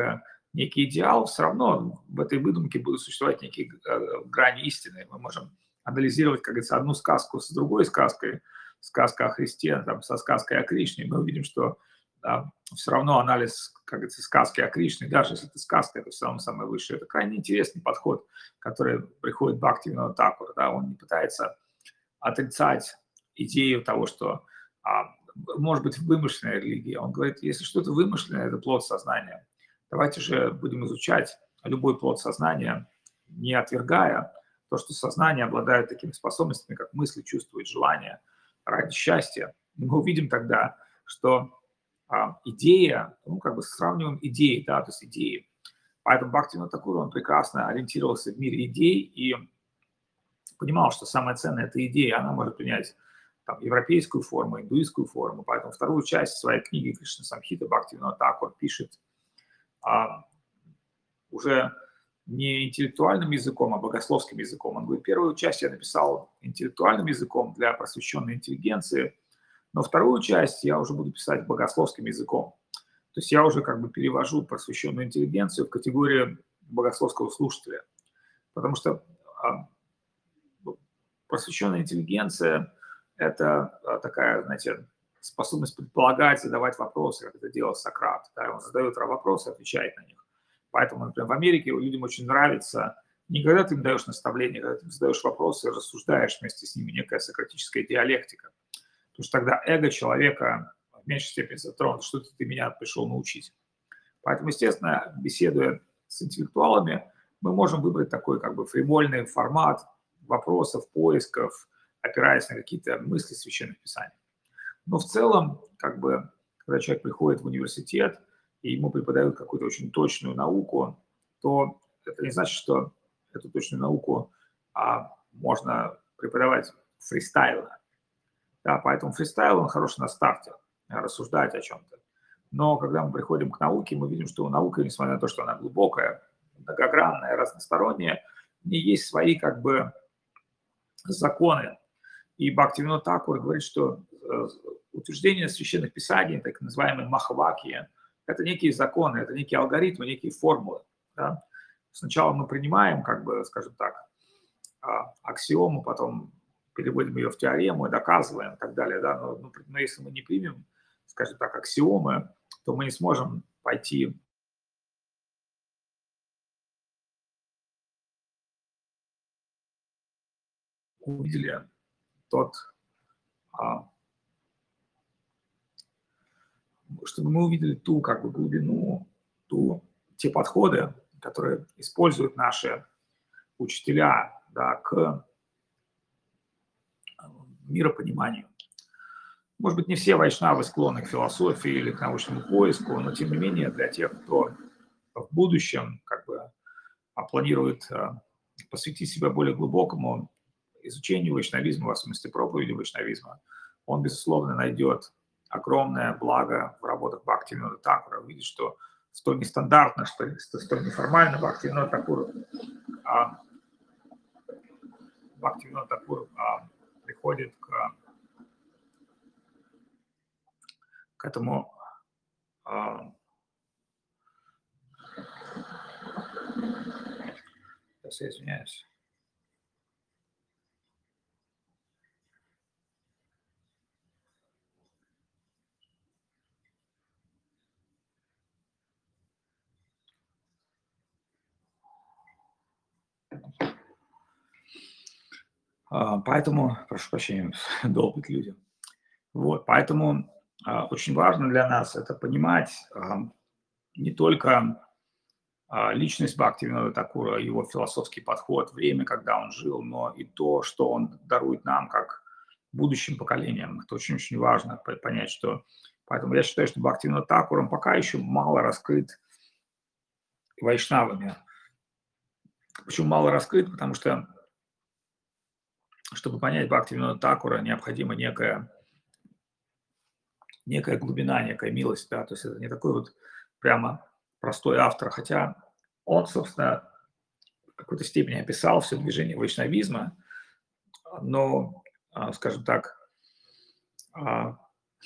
некий идеал, все равно в этой выдумке будут существовать некие э, грани истины. Мы можем анализировать, как говорится, одну сказку с другой сказкой, сказка о Христе, там, со сказкой о Кришне, мы увидим, что да, все равно анализ, как говорится, сказки о Кришне, даже если это сказка, это все равно самое высшее. Это крайне интересный подход, который приходит Бхактивинода Такура. Да, он не пытается отрицать идею того, что а, может быть вымышленная религия. Он говорит, если что-то вымышленное, это плод сознания. Давайте же будем изучать любой плод сознания, не отвергая то, что сознание обладает такими способностями, как мысли, чувствовать, желания ради счастья. И мы увидим тогда, что а, идея, ну, как бы сравниваем идеи, да, то есть идеи. Поэтому Бхактивинода Такур, он прекрасно ориентировался в мире идей и понимал, что самое ценное – это идея, она может принять там, европейскую форму, индуистскую форму. Поэтому вторую часть своей книги Кришна Самхита Бхактивинода Такур пишет а, уже не интеллектуальным языком, а богословским языком. Он говорит, первую часть я написал интеллектуальным языком для просвещенной интеллигенции, но вторую часть я уже буду писать богословским языком. То есть я уже как бы перевожу просвещенную интеллигенцию в категорию богословского слушателя. Потому что а, просвещенная интеллигенция – это а, такая, знаете, способность предполагать, задавать вопросы, как это делал Сократ. Да? Он задает вопросы, отвечает на них. Поэтому, например, в Америке людям очень нравится не когда ты им даешь наставление, когда ты им задаешь вопросы, рассуждаешь вместе с ними, некая сократическая диалектика. Потому что тогда эго человека в меньшей степени затронуто, что ты меня пришел научить. Поэтому, естественно, беседуя с интеллектуалами, мы можем выбрать такой как бы фривольный формат вопросов, поисков, опираясь на какие-то мысли священных писаний. Но в целом, как бы, когда человек приходит в университет, и ему преподают какую-то очень точную науку, то это не значит, что эту точную науку а, можно преподавать фристайлно. Да, поэтому фристайл, он хорош на старте, рассуждать о чем-то. Но когда мы приходим к науке, мы видим, что наука, несмотря на то, что она глубокая, многогранная, разносторонняя, в ней есть свои как бы законы. И Бхактивинода Такур говорит, что утверждение священных писаний, так называемые махавакьи, это некие законы, это некие алгоритмы, некие формулы. Да? Сначала мы принимаем, как бы, скажем так, аксиому, потом переводим ее в теорему и доказываем и так далее. Да? Но, но, но если мы не примем, скажем так, аксиомы, то мы не сможем пойти увидели тот, чтобы мы увидели ту как бы глубину, ту, те подходы, которые используют наши учителя, да, к миропониманию. Может быть, не все вайшнавы склонны к философии или к научному поиску, но тем не менее для тех, кто в будущем как бы планирует посвятить себя более глубокому изучению вайшнавизма, в смысле проповеди вайшнавизма, он, безусловно, найдет огромное благо в работах Бхактивинода Такура, увидит, что столь нестандартно, что столь неформально Бхактивинода Такур, а, Бхактивинода Такур а, приходит к, к этому а, сейчас я извиняюсь. Поэтому, прошу прощения, долбят люди. Вот, поэтому а, очень важно для нас это понимать а, не только а, личность Бхактивинода Такура, его философский подход, время, когда он жил, но и то, что он дарует нам как будущим поколениям. Это очень-очень важно понять, что... Поэтому я считаю, что Бхактивинода Такур, он пока еще мало раскрыт вайшнавами. Почему мало раскрыт? Потому что, чтобы понять Бхактивинода Такура, необходима некая некая глубина, некая милость, да, то есть это не такой вот прямо простой автор, хотя он, собственно, в какой-то степени описал все движение вайшнавизма, но, скажем так,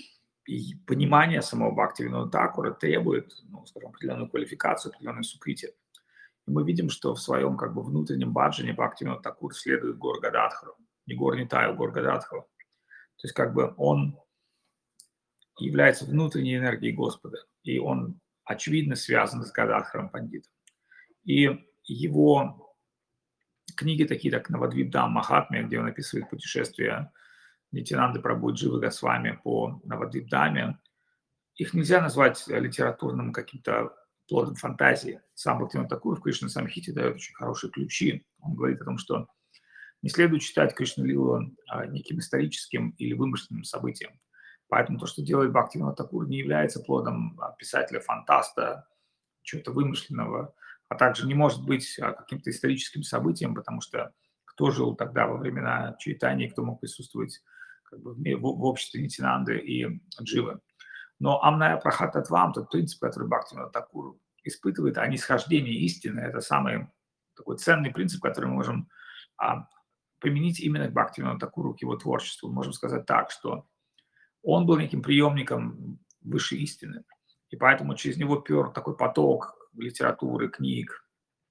и понимание самого Бхактивинода Thakura требует, ну, скажем, определенную квалификацию, определенную сукрити. И мы видим, что в своем как бы внутреннем баджане Бхактивинод Thakura следует Гор Гададхару. Не Гор Нитаю, Гор Гададхару. То есть как бы он является внутренней энергией Господа, и он очевидно связан с Гададхаром Пандитом. И его книги, такие как Навадвипдам Махатмя, где он описывает путешествия Нитянанды Прабху и Дживы Госвами по Навадвипдаме, их нельзя назвать литературным каким-то плодом фантазии. Сам Бхактивинод Thakura в Кришна Самхите дает очень хорошие ключи. Он говорит о том, что не следует считать Кришну Лилу а, неким историческим или вымышленным событием. Поэтому то, что делает Бхактивинод Thakura, не является плодом а, писателя-фантаста, чего-то вымышленного, а также не может быть а, каким-то историческим событием, потому что кто жил тогда во времена Чайтаньи, кто мог присутствовать как бы, в, ми- в- в обществе Нитянанды и Дживы. Но Амная Прахататвам, тот принцип, который Бхактивинод Thakura испытывает, о нисхождении истины, это самый такой ценный принцип, который мы можем а, применить именно к Бхактивиноду Thakura, к его творчеству. Мы можем сказать так, что он был неким приемником высшей истины, и поэтому через него пер такой поток литературы, книг.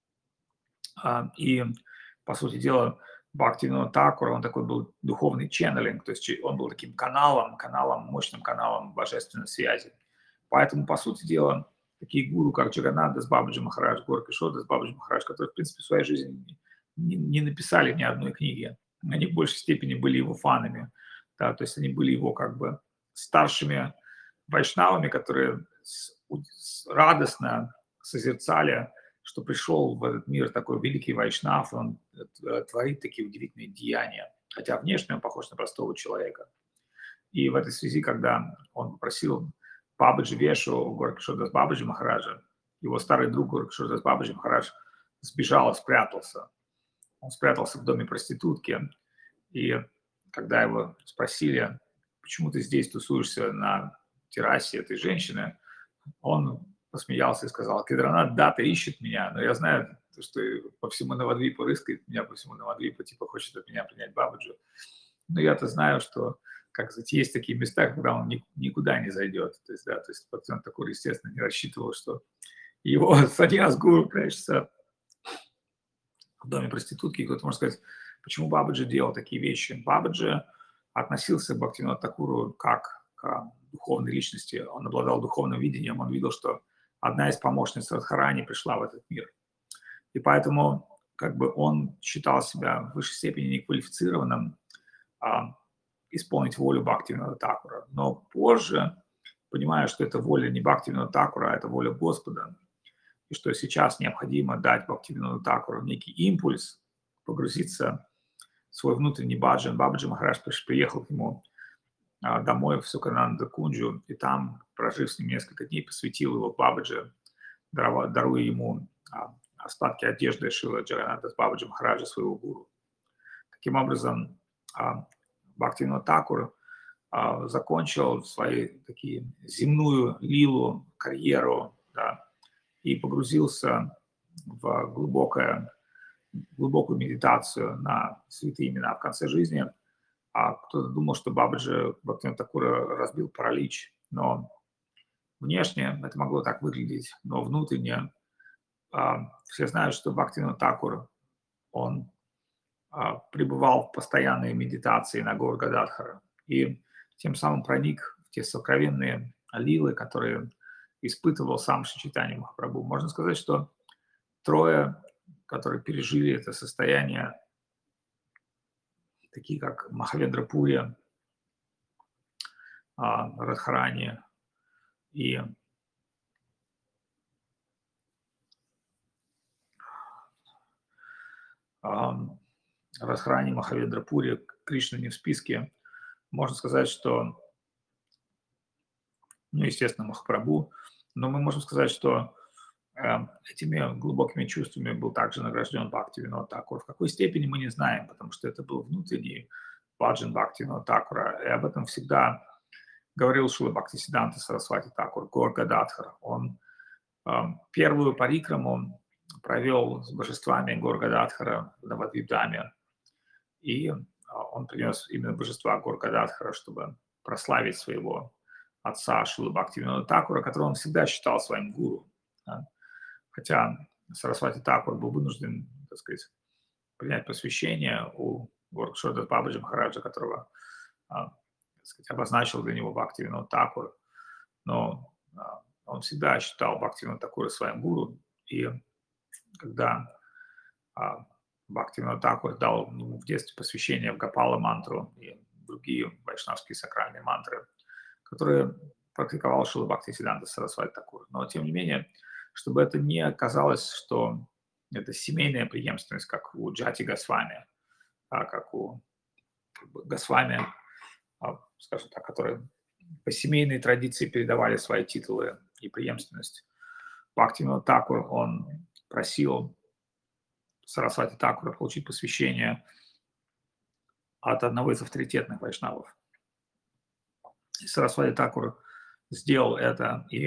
А, И, по сути дела, Бхактивинод Thakura, он такой был духовный ченнелинг, то есть че- он был таким каналом, каналом, мощным каналом божественной связи. Поэтому, по сути дела, такие гуру, как Джаганнада с Бабаджи Махарадж, Гор Кишода с Бабаджи Махарадж, которые, в принципе, в своей жизни не, не написали ни одной книги, они в большей степени были его фанами, да, то есть они были его как бы старшими вайшнавами, которые с- у- с- радостно созерцали, что пришел в этот мир такой великий вайшнав, и он э, творит такие удивительные деяния, хотя внешне он похож на простого человека. И в этой связи, когда он попросил Бабаджи Вешу, Горкишодас Бабаджи Махараджа, его старый друг Горкишодас Бабаджи Махарадж сбежал и спрятался. Он спрятался в доме проститутки, и когда его спросили, почему ты здесь тусуешься на террасе этой женщины, он посмеялся и сказал: Кедранат, да, ты ищет меня, но я знаю, что по всему Навадвипу рыскает меня, по всему Навадвипу, типа, хочет от меня принять Бабаджи. Но я-то знаю, что, как сказать, есть такие места, когда он ни- никуда не зайдет. То есть, да, то есть пациент такой, естественно, не рассчитывал, что его саньяс-гуру прячется в доме проститутки. И кто-то может сказать, почему Бабаджи делал такие вещи. Бабаджи относился к Бхактивиноду Thakura как к духовной личности. Он обладал духовным видением. Он видел, что одна из помощниц Радхарани пришла в этот мир. И поэтому как бы он считал себя в высшей степени неквалифицированным а, исполнить волю Бхактивинода Thakura. Но позже, понимая, что это воля не Бхактивинода Thakura, а это воля Господа, и что сейчас необходимо дать Бхактивиноду Thakura некий импульс, погрузиться в свой внутренний баджан. Бабаджи Махарадж приехал к нему а, домой в Сукананда Кунджу, и там, прожив с ним несколько дней, посвятил его Бабаджи, даруя ему а, остатки одежды Шила Джаганната с Бабаджи Махараджа, своего гуру. Таким образом, а, Бхактивинод Thakura а, закончил свою такие земную лилу, карьеру, да, и погрузился в глубокое, глубокую медитацию на святые имена в конце жизни. А кто-то думал, что Бабаджи Бхактивинод Thakura разбил паралич, но внешне это могло так выглядеть, но внутренне а, все знают, что Бхактивинод Thakura, он а, пребывал в постоянной медитации на Гаур Гададхара и тем самым проник в те сокровенные лилы, которые испытывал сам Шри Чайтанья Махапрабху. Можно сказать, что трое, которые пережили это состояние, такие как Махавендра Пури, а, Радхарани и ам, Радхарани, Махавендра Пури, Кришна не в списке. Можно сказать, что, ну, естественно, Махапрабху, но мы можем сказать, что э, этими глубокими чувствами был также награжден Бхактивинод Thakura. В какой степени мы не знаем, потому что это был внутренний баджан Бхактивинод Thakura, и об этом всегда говорил Шила Бхактисиданта Сарасвати Thakura, Гор Гададхар. Он э, первую парикраму провел с божествами Гор Гададхара в Навадвипдаме, и э, он принес именно божества Гор Гададхара, чтобы прославить своего отца Шрилы Бхактивинода Такура, которого он всегда считал своим гуру. Да. Хотя Сарасвати Такур был вынужден, так сказать, принять посвящение у Горкшода Бабаджи Махараджа, которого, а, так сказать, обозначил для него Бхактивинод Такур. Но а, он всегда считал Бхактивинода Такура своим гуру. И когда а, Бхактивинод Такур дал ему в детстве посвящение в Гопала мантру и другие вайшнавские сакральные мантры, которые практиковал Шрила Бхактисиданта Сарасвати Такур. Но, тем не менее, чтобы это не оказалось, что это семейная преемственность, как у Джати Госвами, а как у как бы, Госвами, а, скажем так, которые по семейной традиции передавали свои титулы и преемственность. Бхактивинод Такур, он просил Сарасвати Такура получить посвящение от одного из авторитетных вайшнавов. И Сарасвати Такур сделал это, и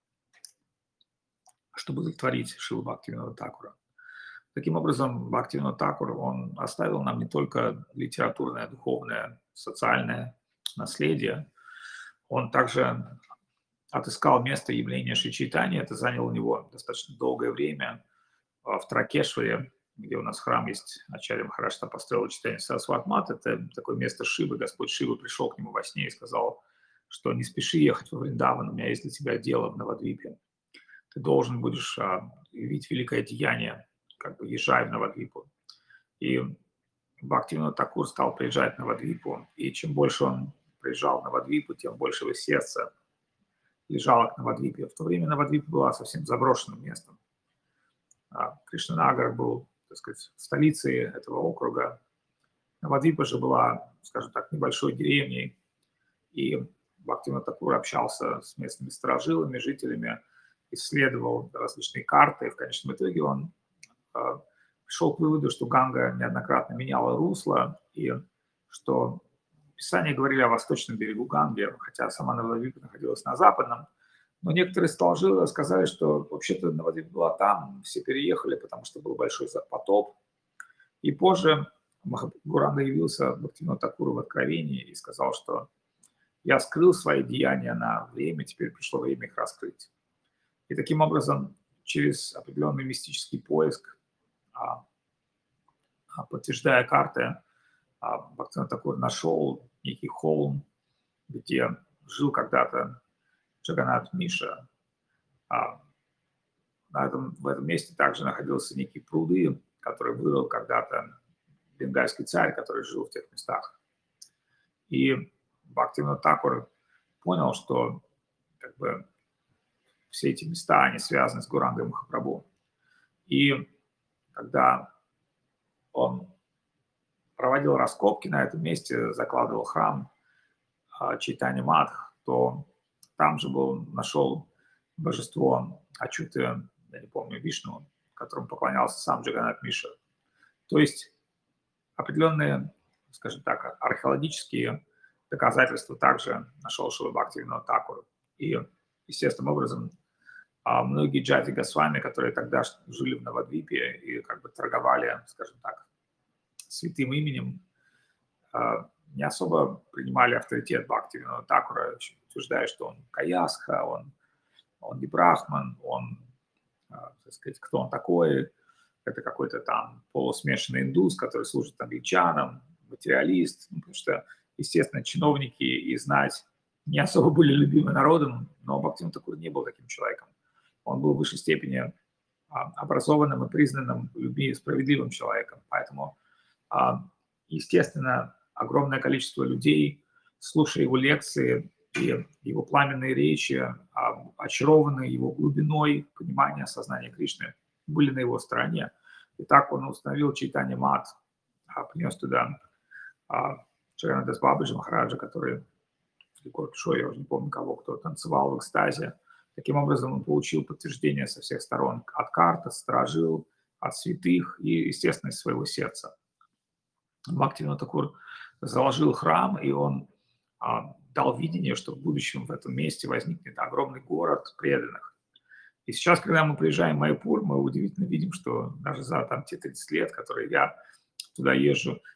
чтобы удовлетворить Шрилу Бхактивинода Такура. Таким образом, Бхактивинод Такур, он оставил нам не только литературное, духовное, социальное наследие, он также отыскал место явления Шри Чайтаньи. Это заняло у него достаточно долгое время в Тракешваре, где у нас храм есть, Ачарья Махарадж там построил Чайтанья Сарасвати Мат. Это такое место Шивы. Господь Шива пришел к нему во сне и сказал, что не спеши ехать во Вриндаван, у меня есть для тебя дело в Навадвипе. Ты должен будешь а, явить великое деяние, как бы езжай в Навадвипу. И Бхактивинод Такур стал приезжать в Навадвипу, и чем больше он приезжал в Навадвипу, тем больше его сердце лежало к Навадвипе. В то время Навадвипа была совсем заброшенным местом. А Кришнанагар был, так сказать, столицей этого округа. Навадвипа же была, скажем так, небольшой деревней, и Бхактивинод Такур общался с местными старожилами, жителями, исследовал различные карты, и в конечном итоге он э, пришел к выводу, что Ганга неоднократно меняла русло, и что Писания говорили о восточном берегу Ганги, хотя сама Навадвипа находилась на западном, но некоторые старожилы сказали, что вообще-то Навадвипа была там, все переехали, потому что был большой потоп, и позже Гуранга явился Бхактивиноду Такуру в откровении и сказал, что я скрыл свои деяния на время, теперь пришло время их раскрыть. И таким образом, через определенный мистический поиск, а, а, подтверждая карты, а, Бхактивинод Такур нашел некий холм, где жил когда-то Джаганнат Миша. А, на этом, в этом месте также находился некий пруды, который вырыл когда-то бенгальский царь, который жил в тех местах. И Бхактивинод Такур понял, что как бы, все эти места, они связаны с Гурангой Махапрабху. И когда он проводил раскопки на этом месте, закладывал храм Чайтанья Мадх, то там же был, нашел божество Ачуты, я не помню, Вишну, которому поклонялся сам Джаганнат Миша. То есть определенные, скажем так, археологические доказательства также нашел Шрила Бхактивинод Такур. И естественным образом многие джати Госвами, которые тогда жили в Навадвипе и как бы торговали, скажем так, святым именем, не особо принимали авторитет Бхактивинода Такура, утверждая, что он каясха, он, он не брахман, он, так сказать, кто он такой, это какой-то там полусмешанный индус, который служит англичанам, материалист, ну, потому что, естественно, чиновники и знать не особо были любимы народом, но Бхактивинод Такур не был таким человеком. Он был в высшей степени образованным и признанным людьми справедливым человеком. Поэтому, естественно, огромное количество людей, слушая его лекции и его пламенные речи, очарованные его глубиной понимания сознания Кришны, были на его стороне. И так он установил Чайтанья Мат, принес туда Джаганнат Дас Бабаджи Махараджа, который далеко пришел, я уже не помню кого, кто танцевал в экстазе. Таким образом, он получил подтверждение со всех сторон от карт, от старожил, от святых и, естественно, из своего сердца. Бхактивинод Такур заложил храм, и он а, дал видение, что в будущем в этом месте возникнет огромный город преданных. И сейчас, когда мы приезжаем в Майяпур, мы удивительно видим, что даже за там, те тридцать лет, которые я туда езжу,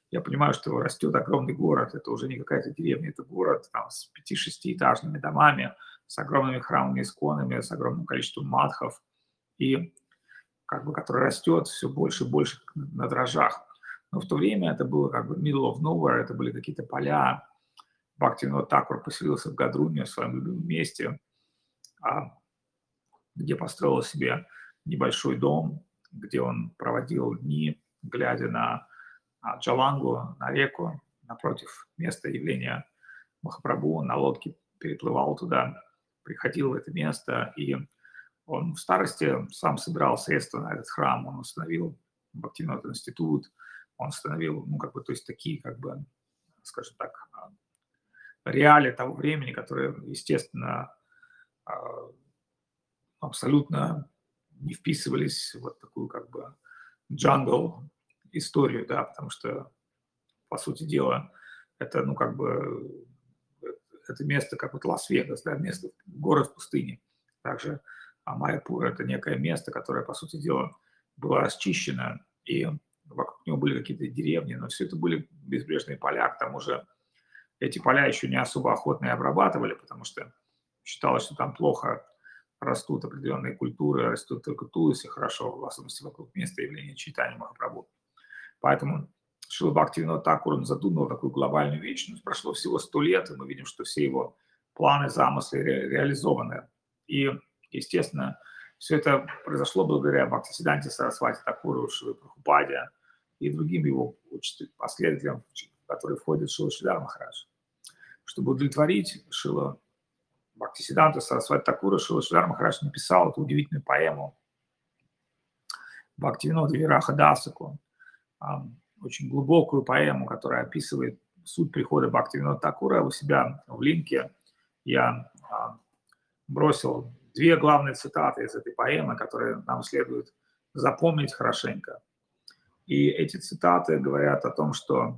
Я понимаю, что растет огромный город, это уже не какая-то деревня, это город там с пяти-шестиэтажными домами, с огромными храмами, исконами, с огромным количеством мадхов, и как бы который растет все больше и больше на дрожжах. Но в то время это было как бы middle of nowhere, это были какие-то поля. Бхактивинод Такур поселился в Гадруме, в своем любимом месте, а, где построил себе небольшой дом, где он проводил дни, глядя на а, Джалангу, на реку, напротив места явления Махапрабху. Он на лодке переплывал туда, приходил в это место, и он в старости сам собирал средства на этот храм, он установил Бхактивинод институт, он установил, ну, как бы, то есть такие, как бы, скажем так, а, реалии того времени, которые, естественно, а, абсолютно не вписывались в вот такую, как бы, джангл историю, да, потому что, по сути дела, это, ну, как бы, э, это место, как вот Лас-Вегас, да, место, город в пустыне. Также а Майяпур — это некое место, которое, по сути дела, было расчищено, и вокруг него были какие-то деревни, но все это были безбрежные поля. К тому же эти поля еще не особо охотно и обрабатывали, потому что считалось, что там плохо растут определенные культуры, растут только тулуси хорошо, в особенности вокруг места явления Чайтаньи Махапрабху. Поэтому Шрила Бхактивинод Такур, он задумал такую глобальную вещь. Ну, прошло всего сто лет, и мы видим, что все его планы, замыслы ре- реализованы. И, естественно, все это произошло благодаря Бхактисиданте Сарасвати Такуру, Шриле Прабхупаде и другим его учителям, последователям, в которые входит Шрила Шридар Махарадж. Чтобы удовлетворить Шрила Бхактисиданта Сарасвати Такура, Шрила Шридар Махарадж написал эту удивительную поэму Бхактивинода Вираха Дасаку, очень глубокую поэму, которая описывает суть прихода Бхактивинода Такура. У себя в линке я а, бросил две главные цитаты из этой поэмы, которые нам следует запомнить хорошенько. И эти цитаты говорят о том, что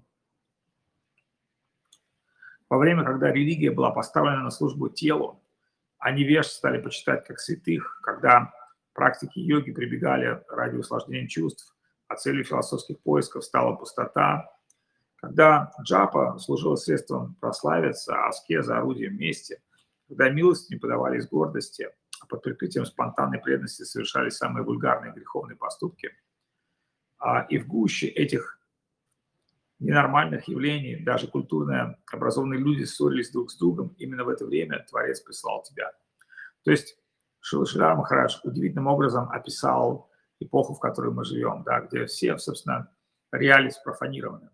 во время, когда религия была поставлена на службу телу, а невежд стали почитать как святых, когда практики йоги прибегали ради услаждения чувств, а целью философских поисков стала пустота, когда джапа служила средством прославиться, а аскеза — орудием мести, когда милости не подавали из гордости, а под прикрытием спонтанной преданности совершали самые вульгарные греховные поступки, а и в гуще этих ненормальных явлений даже культурно образованные люди ссорились друг с другом, именно в это время Творец прислал тебя. То есть Шрила Шридар Махарадж удивительным образом описал эпоху, в которой мы живем, да, где все, собственно, реалии спрофанированы.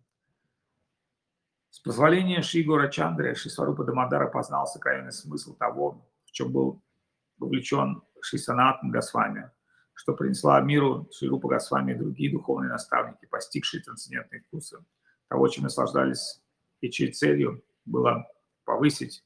С позволения Шри Гора Чандры, Шри Сварупа Дамодара познал сокровенный смысл того, в чем был вовлечен Шри Санатан Госвами, что принесла миру Шри Рупа Госвами и другие духовные наставники, постигшие трансцендентные вкусы, того, чем наслаждались, и чьей целью было повысить,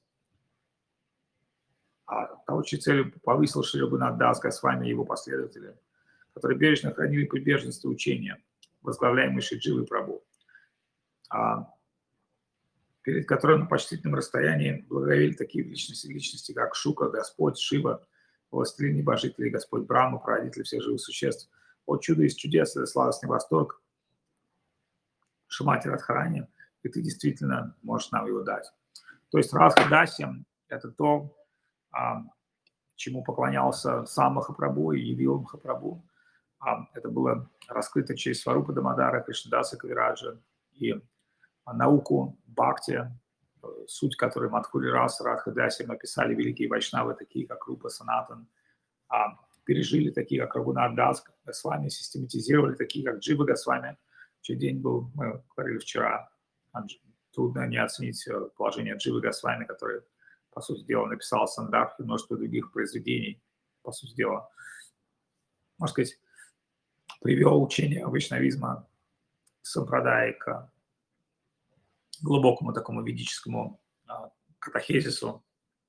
а того, чьей целью повысил Шри Рагунат Дас Госвами и его последователи, которые бережно хранили приверженность учения, возглавляемые Шри Дживой Прабху, а перед которым на почтительном расстоянии благовели такие личности, личности, как Шука, Господь, Шива, властелин небожителей, Господь Брахма, породитель всех живых существ. О чудо из чудес, это сладостный восторг, Шимати Радхарани, и ты действительно можешь нам его дать. То есть Радха Дасьям – это то, а, чему поклонялся сам Махапрабху и явил Махапрабху. А, это было раскрыто через Сварупа Дамодара, Кришнадаса Кавираджа и науку бхакти, суть которой Мадхури Раса, Радха Дасьям описали великие вайшнавы, такие как Рупа Санатан, а, пережили такие как Рагунат Дас Госвами, систематизировали такие как Джива Госвами, чей день был, мы говорили вчера, трудно не оценить положение Дживы Госвами, который, по сути дела, написал Сандархи и множество других произведений, по сути дела, можно сказать, привел учение вайшнавизма, сампрадай к глубокому такому ведическому а, катахезису.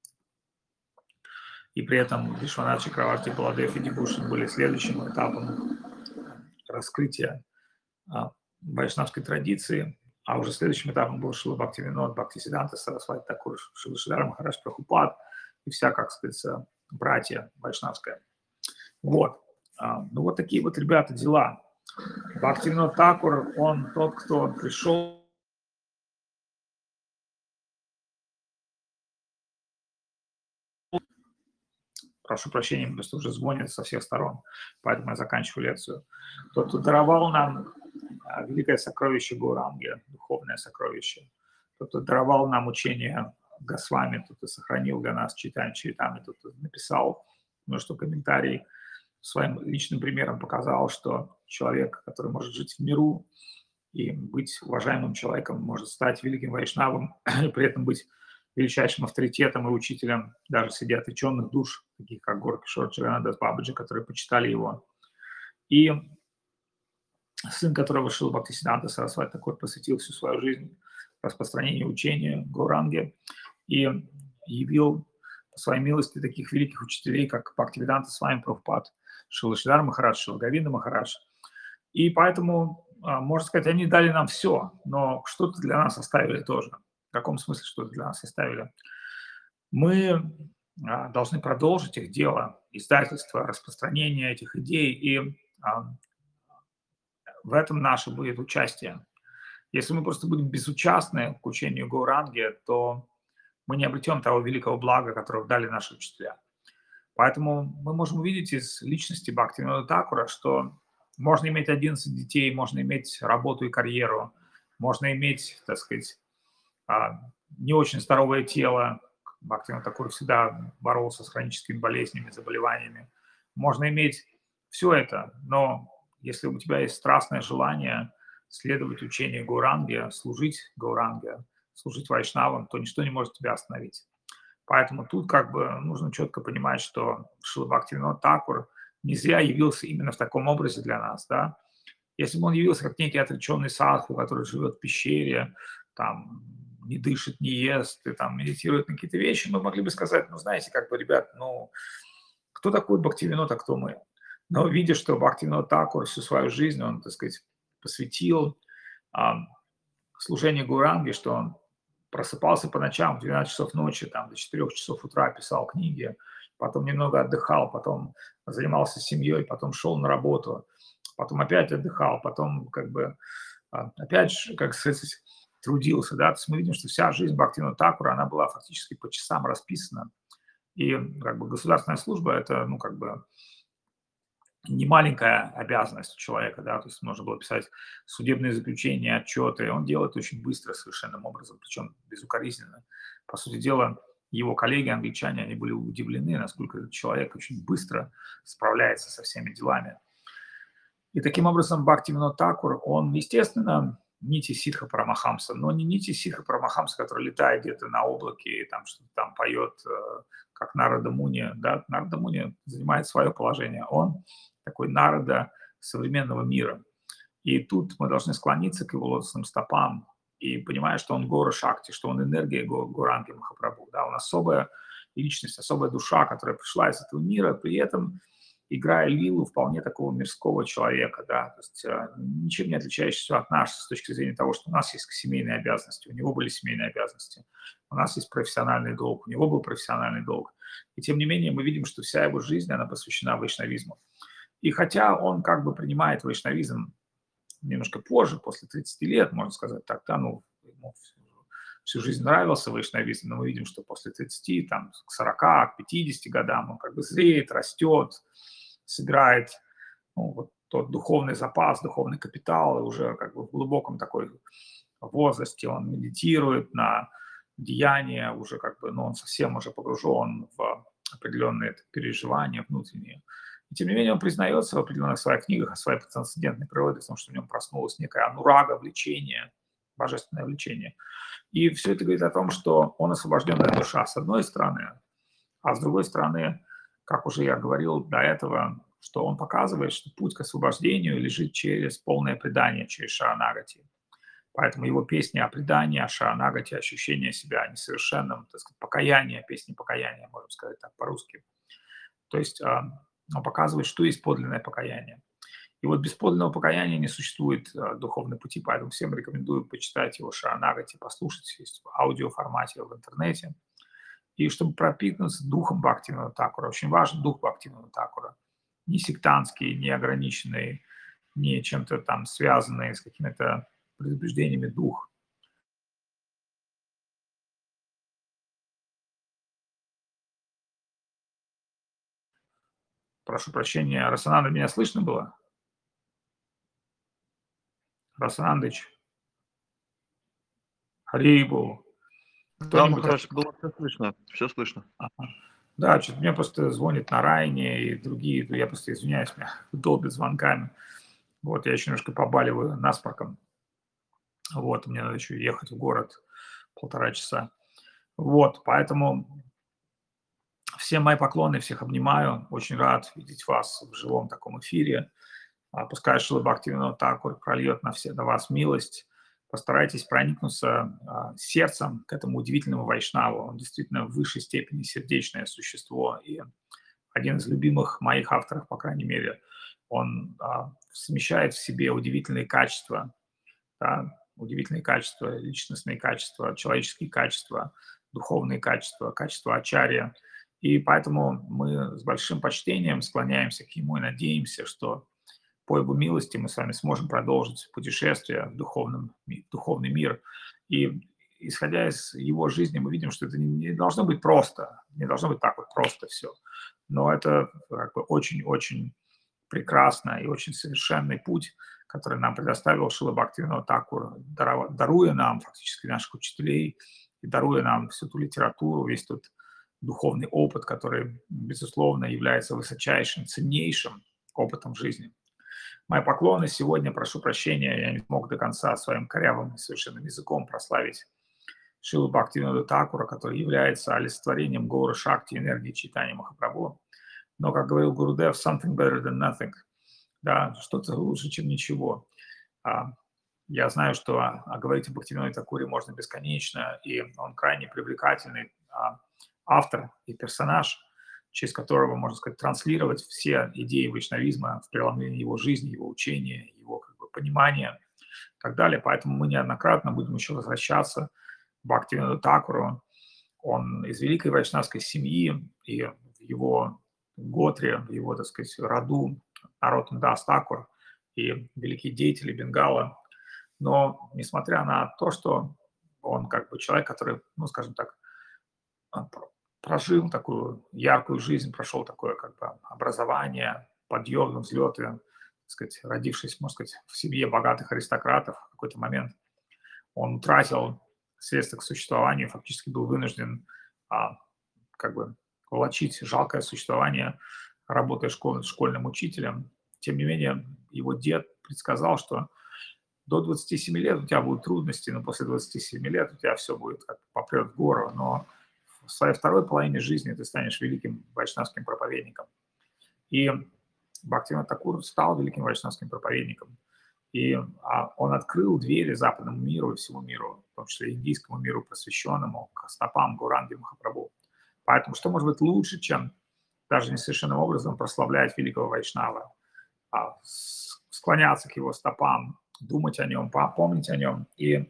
И при этом Вишванат Чакраварти, Баладев и Дибушин были следующим этапом раскрытия а, вайшнавской традиции, а уже следующим этапом был Шрила Бхактивинод, Бхактисиданта Сарасвати Такур, Шрила Шридар Махарадж Прабхупад и вся, как сказать, братья вайшнавская. Вот. А, ну вот такие вот, ребята, дела. Бхактивинода Такур, он тот, кто пришел прошу прощения, просто уже звонят со всех сторон, поэтому я заканчиваю лекцию. Тот, кто даровал нам а, великое сокровище Гауранги, духовное сокровище, тот, кто даровал нам учение Госвами, тот, кто сохранил для нас читание Чаритамриту, тот, кто написал множество комментариев, своим личным примером показал, что человек, который может жить в миру и быть уважаемым человеком, может стать великим вайшнавом, и при этом быть величайшим авторитетом и учителем даже среди отреченных душ, таких как Горкишор Джаганнадас Бабаджи, которые почитали его. И сын которого Шрила Бхактисиданта Сарасвати Такур посвятил всю свою жизнь распространению учения Гауранги и явил по своей милости таких великих учителей, как Бхактивиданта Свами Прабхупад, Шрила Шридар Махарадж, Шрила Говинда Махарадж. И поэтому, можно сказать, они дали нам все, но что-то для нас оставили тоже. В каком смысле что-то для нас оставили? Мы должны продолжить их дело, издательство, распространение этих идей, и в этом наше будет участие. Если мы просто будем безучастны к учению Гауранги, то мы не обретем того великого блага, которое дали наши учителя. Поэтому мы можем увидеть из личности Бхактивинода Такура, что можно иметь одиннадцать детей, можно иметь работу и карьеру, можно иметь, так сказать, не очень здоровое тело. Бхактивинода Такур всегда боролся с хроническими болезнями, заболеваниями. Можно иметь все это, но если у тебя есть страстное желание следовать учению Гауранги, служить Гауранге, служить вайшнавам, то ничто не может тебя остановить. Поэтому тут как бы нужно четко понимать, что Шрила Бхактивинода Такур не зря явился именно в таком образе для нас, да. Если бы он явился как некий отреченный садху, который живет в пещере, там, не дышит, не ест, и там медитирует на какие-то вещи, мы могли бы сказать, ну, знаете, как бы, ребят, ну, кто такой Бхактивинода, а кто мы? Но видя, что Бхактивинода Такур всю свою жизнь, он, так сказать, посвятил а, служению Гауранги, что он просыпался по ночам в двенадцать часов ночи, там, до четырёх часов утра писал книги, потом немного отдыхал, потом занимался семьей, потом шел на работу, потом опять отдыхал, потом как бы опять же, как сказать, трудился, да, то есть мы видим, что вся жизнь Бхактивинода Такура, она была фактически по часам расписана, и как бы государственная служба – это, ну, как бы не маленькая обязанность у человека, да, то есть можно было писать судебные заключения, отчеты, он делает очень быстро, совершенным образом, причем безукоризненно. По сути дела, его коллеги, англичане, они были удивлены, насколько этот человек очень быстро справляется со всеми делами. И таким образом Бхактивинода Такур, он, естественно, нити Сиддха Парамахамса, но не нити Сиддха Парамахамса, который летает где-то на облаке и там что-то там поет, как Нарада Муни, да, Нарада Муни занимает свое положение, он такой Нарада современного мира. И тут мы должны склониться к его лотосным стопам и понимая, что он Гора Шакти, что он энергия Гауранги Махапрабху, да, он особая личность, особая душа, которая пришла из этого мира, при этом играя лилу вполне такого мирского человека, да, то есть ничем не отличающегося от нас с точки зрения того, что у нас есть семейные обязанности, у него были семейные обязанности, у нас есть профессиональный долг, у него был профессиональный долг. И тем не менее мы видим, что вся его жизнь, она посвящена вайшнавизму. И хотя он как бы принимает вайшнавизм немножко позже, после тридцати лет, можно сказать так, да, ну, ему всю жизнь нравился вайшнавизм, но мы видим, что после тридцати, там, к сорока, к пятидесяти годам он как бы зреет, растет, собирает, ну, вот тот духовный запас, духовный капитал, и уже как бы в глубоком такой возрасте он медитирует на деяния, уже как бы, ну, он совсем уже погружен в определенные переживания внутренние. И тем не менее он признается в определенных своих книгах о своей трансцендентной природе, потому что в нем проснулось некое анурага, влечение, божественное влечение. И все это говорит о том, что он освобожденная душа, с одной стороны, а с другой стороны, как уже я говорил до этого, что он показывает, что путь к освобождению лежит через полное предание, через шаранагати. Поэтому его песни о предании, о шаранагати, ощущение себя несовершенным, так сказать, покаяние, песни покаяния, можно сказать так по-русски. То есть он показывает, что есть подлинное покаяние. И вот без подлинного покаяния не существует э, духовной пути, поэтому всем рекомендую почитать его шаранагати, послушать, есть в аудиоформате в интернете. И чтобы пропитнуться духом Бхактивинода Такура, очень важен дух Бхактивинода Такура, не сектантский, не ограниченный, не чем-то там связанный с какими-то предубеждениями дух. Прошу прощения, Росананда, меня слышно было? Росанандыч, Харибул, Да, кто-нибудь Махарадж, ответит? было все слышно, все слышно. Ага. Да, что-то мне просто звонит Нарайне и другие, я просто извиняюсь, меня долбят звонками. Вот, я еще немножко побаливаю насморком. Вот, мне надо еще ехать в город полтора часа. Вот, поэтому все мои поклоны, всех обнимаю. Очень рад видеть вас в живом таком эфире. А, Пускай Шила Бхактивинода Такур прольет на, все, на вас милость. Постарайтесь проникнуться а, сердцем к этому удивительному вайшнаву. Он действительно в высшей степени сердечное существо. И один из любимых моих авторов, по крайней мере, он а, совмещает в себе удивительные качества, да, удивительные качества, личностные качества, человеческие качества, духовные качества, качества ачарья. И поэтому мы с большим почтением склоняемся к нему и надеемся, что по его милости мы с вами сможем продолжить путешествие в, духовном, в духовный мир. И исходя из его жизни, мы видим, что это не, не должно быть просто, не должно быть так вот просто все. Но это как бы очень-очень прекрасно и очень совершенный путь, который нам предоставил Шила Бхактивинода Такур, даруя нам фактически наших учителей и даруя нам всю ту литературу, весь тот духовный опыт, который, безусловно, является высочайшим, ценнейшим опытом жизни. Мои поклоны сегодня, прошу прощения, я не смог до конца своим корявым и совершенным языком прославить Шилу Бхактивинода Такура, который является олицетворением Гауры Шакти, энергии Чайтаньи Махапрабху. Но, как говорил Гурудев, something better than nothing, да, что-то лучше, чем ничего. А, Я знаю, что а, говорить об Бхактивиноде Такуре можно бесконечно, и он крайне привлекательный а, автор и персонаж, через которого, можно сказать, транслировать все идеи вайшнавизма в преломлении его жизни, его учения, его как бы, понимания и так далее. Поэтому мы неоднократно будем еще возвращаться к Бхактивиноду Такуру. Он из великой вайшнавской семьи, и в его готре, в его, так сказать, роду Нароттам Дас Такур и великие деятели Бенгала. Но несмотря на то, что он как бы человек, который, ну, скажем так, а, прожил такую яркую жизнь, прошел такое как бы образование, подъемы, взлеты, так сказать, родившись, можно сказать, в семье богатых аристократов, в какой-то момент он утратил средства к существованию, фактически был вынужден а, как бы волочить жалкое существование, работая школ, школьным учителем. Тем не менее, его дед предсказал, что до двадцати семи лет у тебя будут трудности, но после двадцати семи лет у тебя все будет как попрет в гору, но в своей второй половине жизни ты станешь великим вайшнавским проповедником. И Бхактивинода Такур стал великим вайшнавским проповедником. И а, он открыл двери западному миру и всему миру, в том числе индийскому миру, посвященному к стопам Гауранги Махапрабху. Поэтому что может быть лучше, чем даже несовершенным образом прославлять великого Вайшнава, а, склоняться к его стопам, думать о нем, помнить о нем и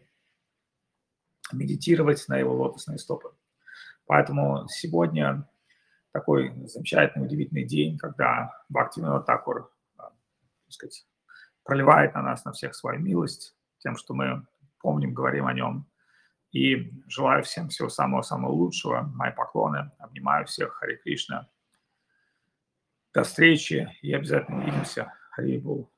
медитировать на его лотосные стопы. Поэтому сегодня такой замечательный, удивительный день, когда Бхактивинода Такур, так сказать, проливает на нас, на всех свою милость, тем, что мы помним, говорим о нем. И желаю всем всего самого-самого лучшего. Мои поклоны. Обнимаю всех. Хари Кришна. До встречи и обязательно увидимся. Хари Бул.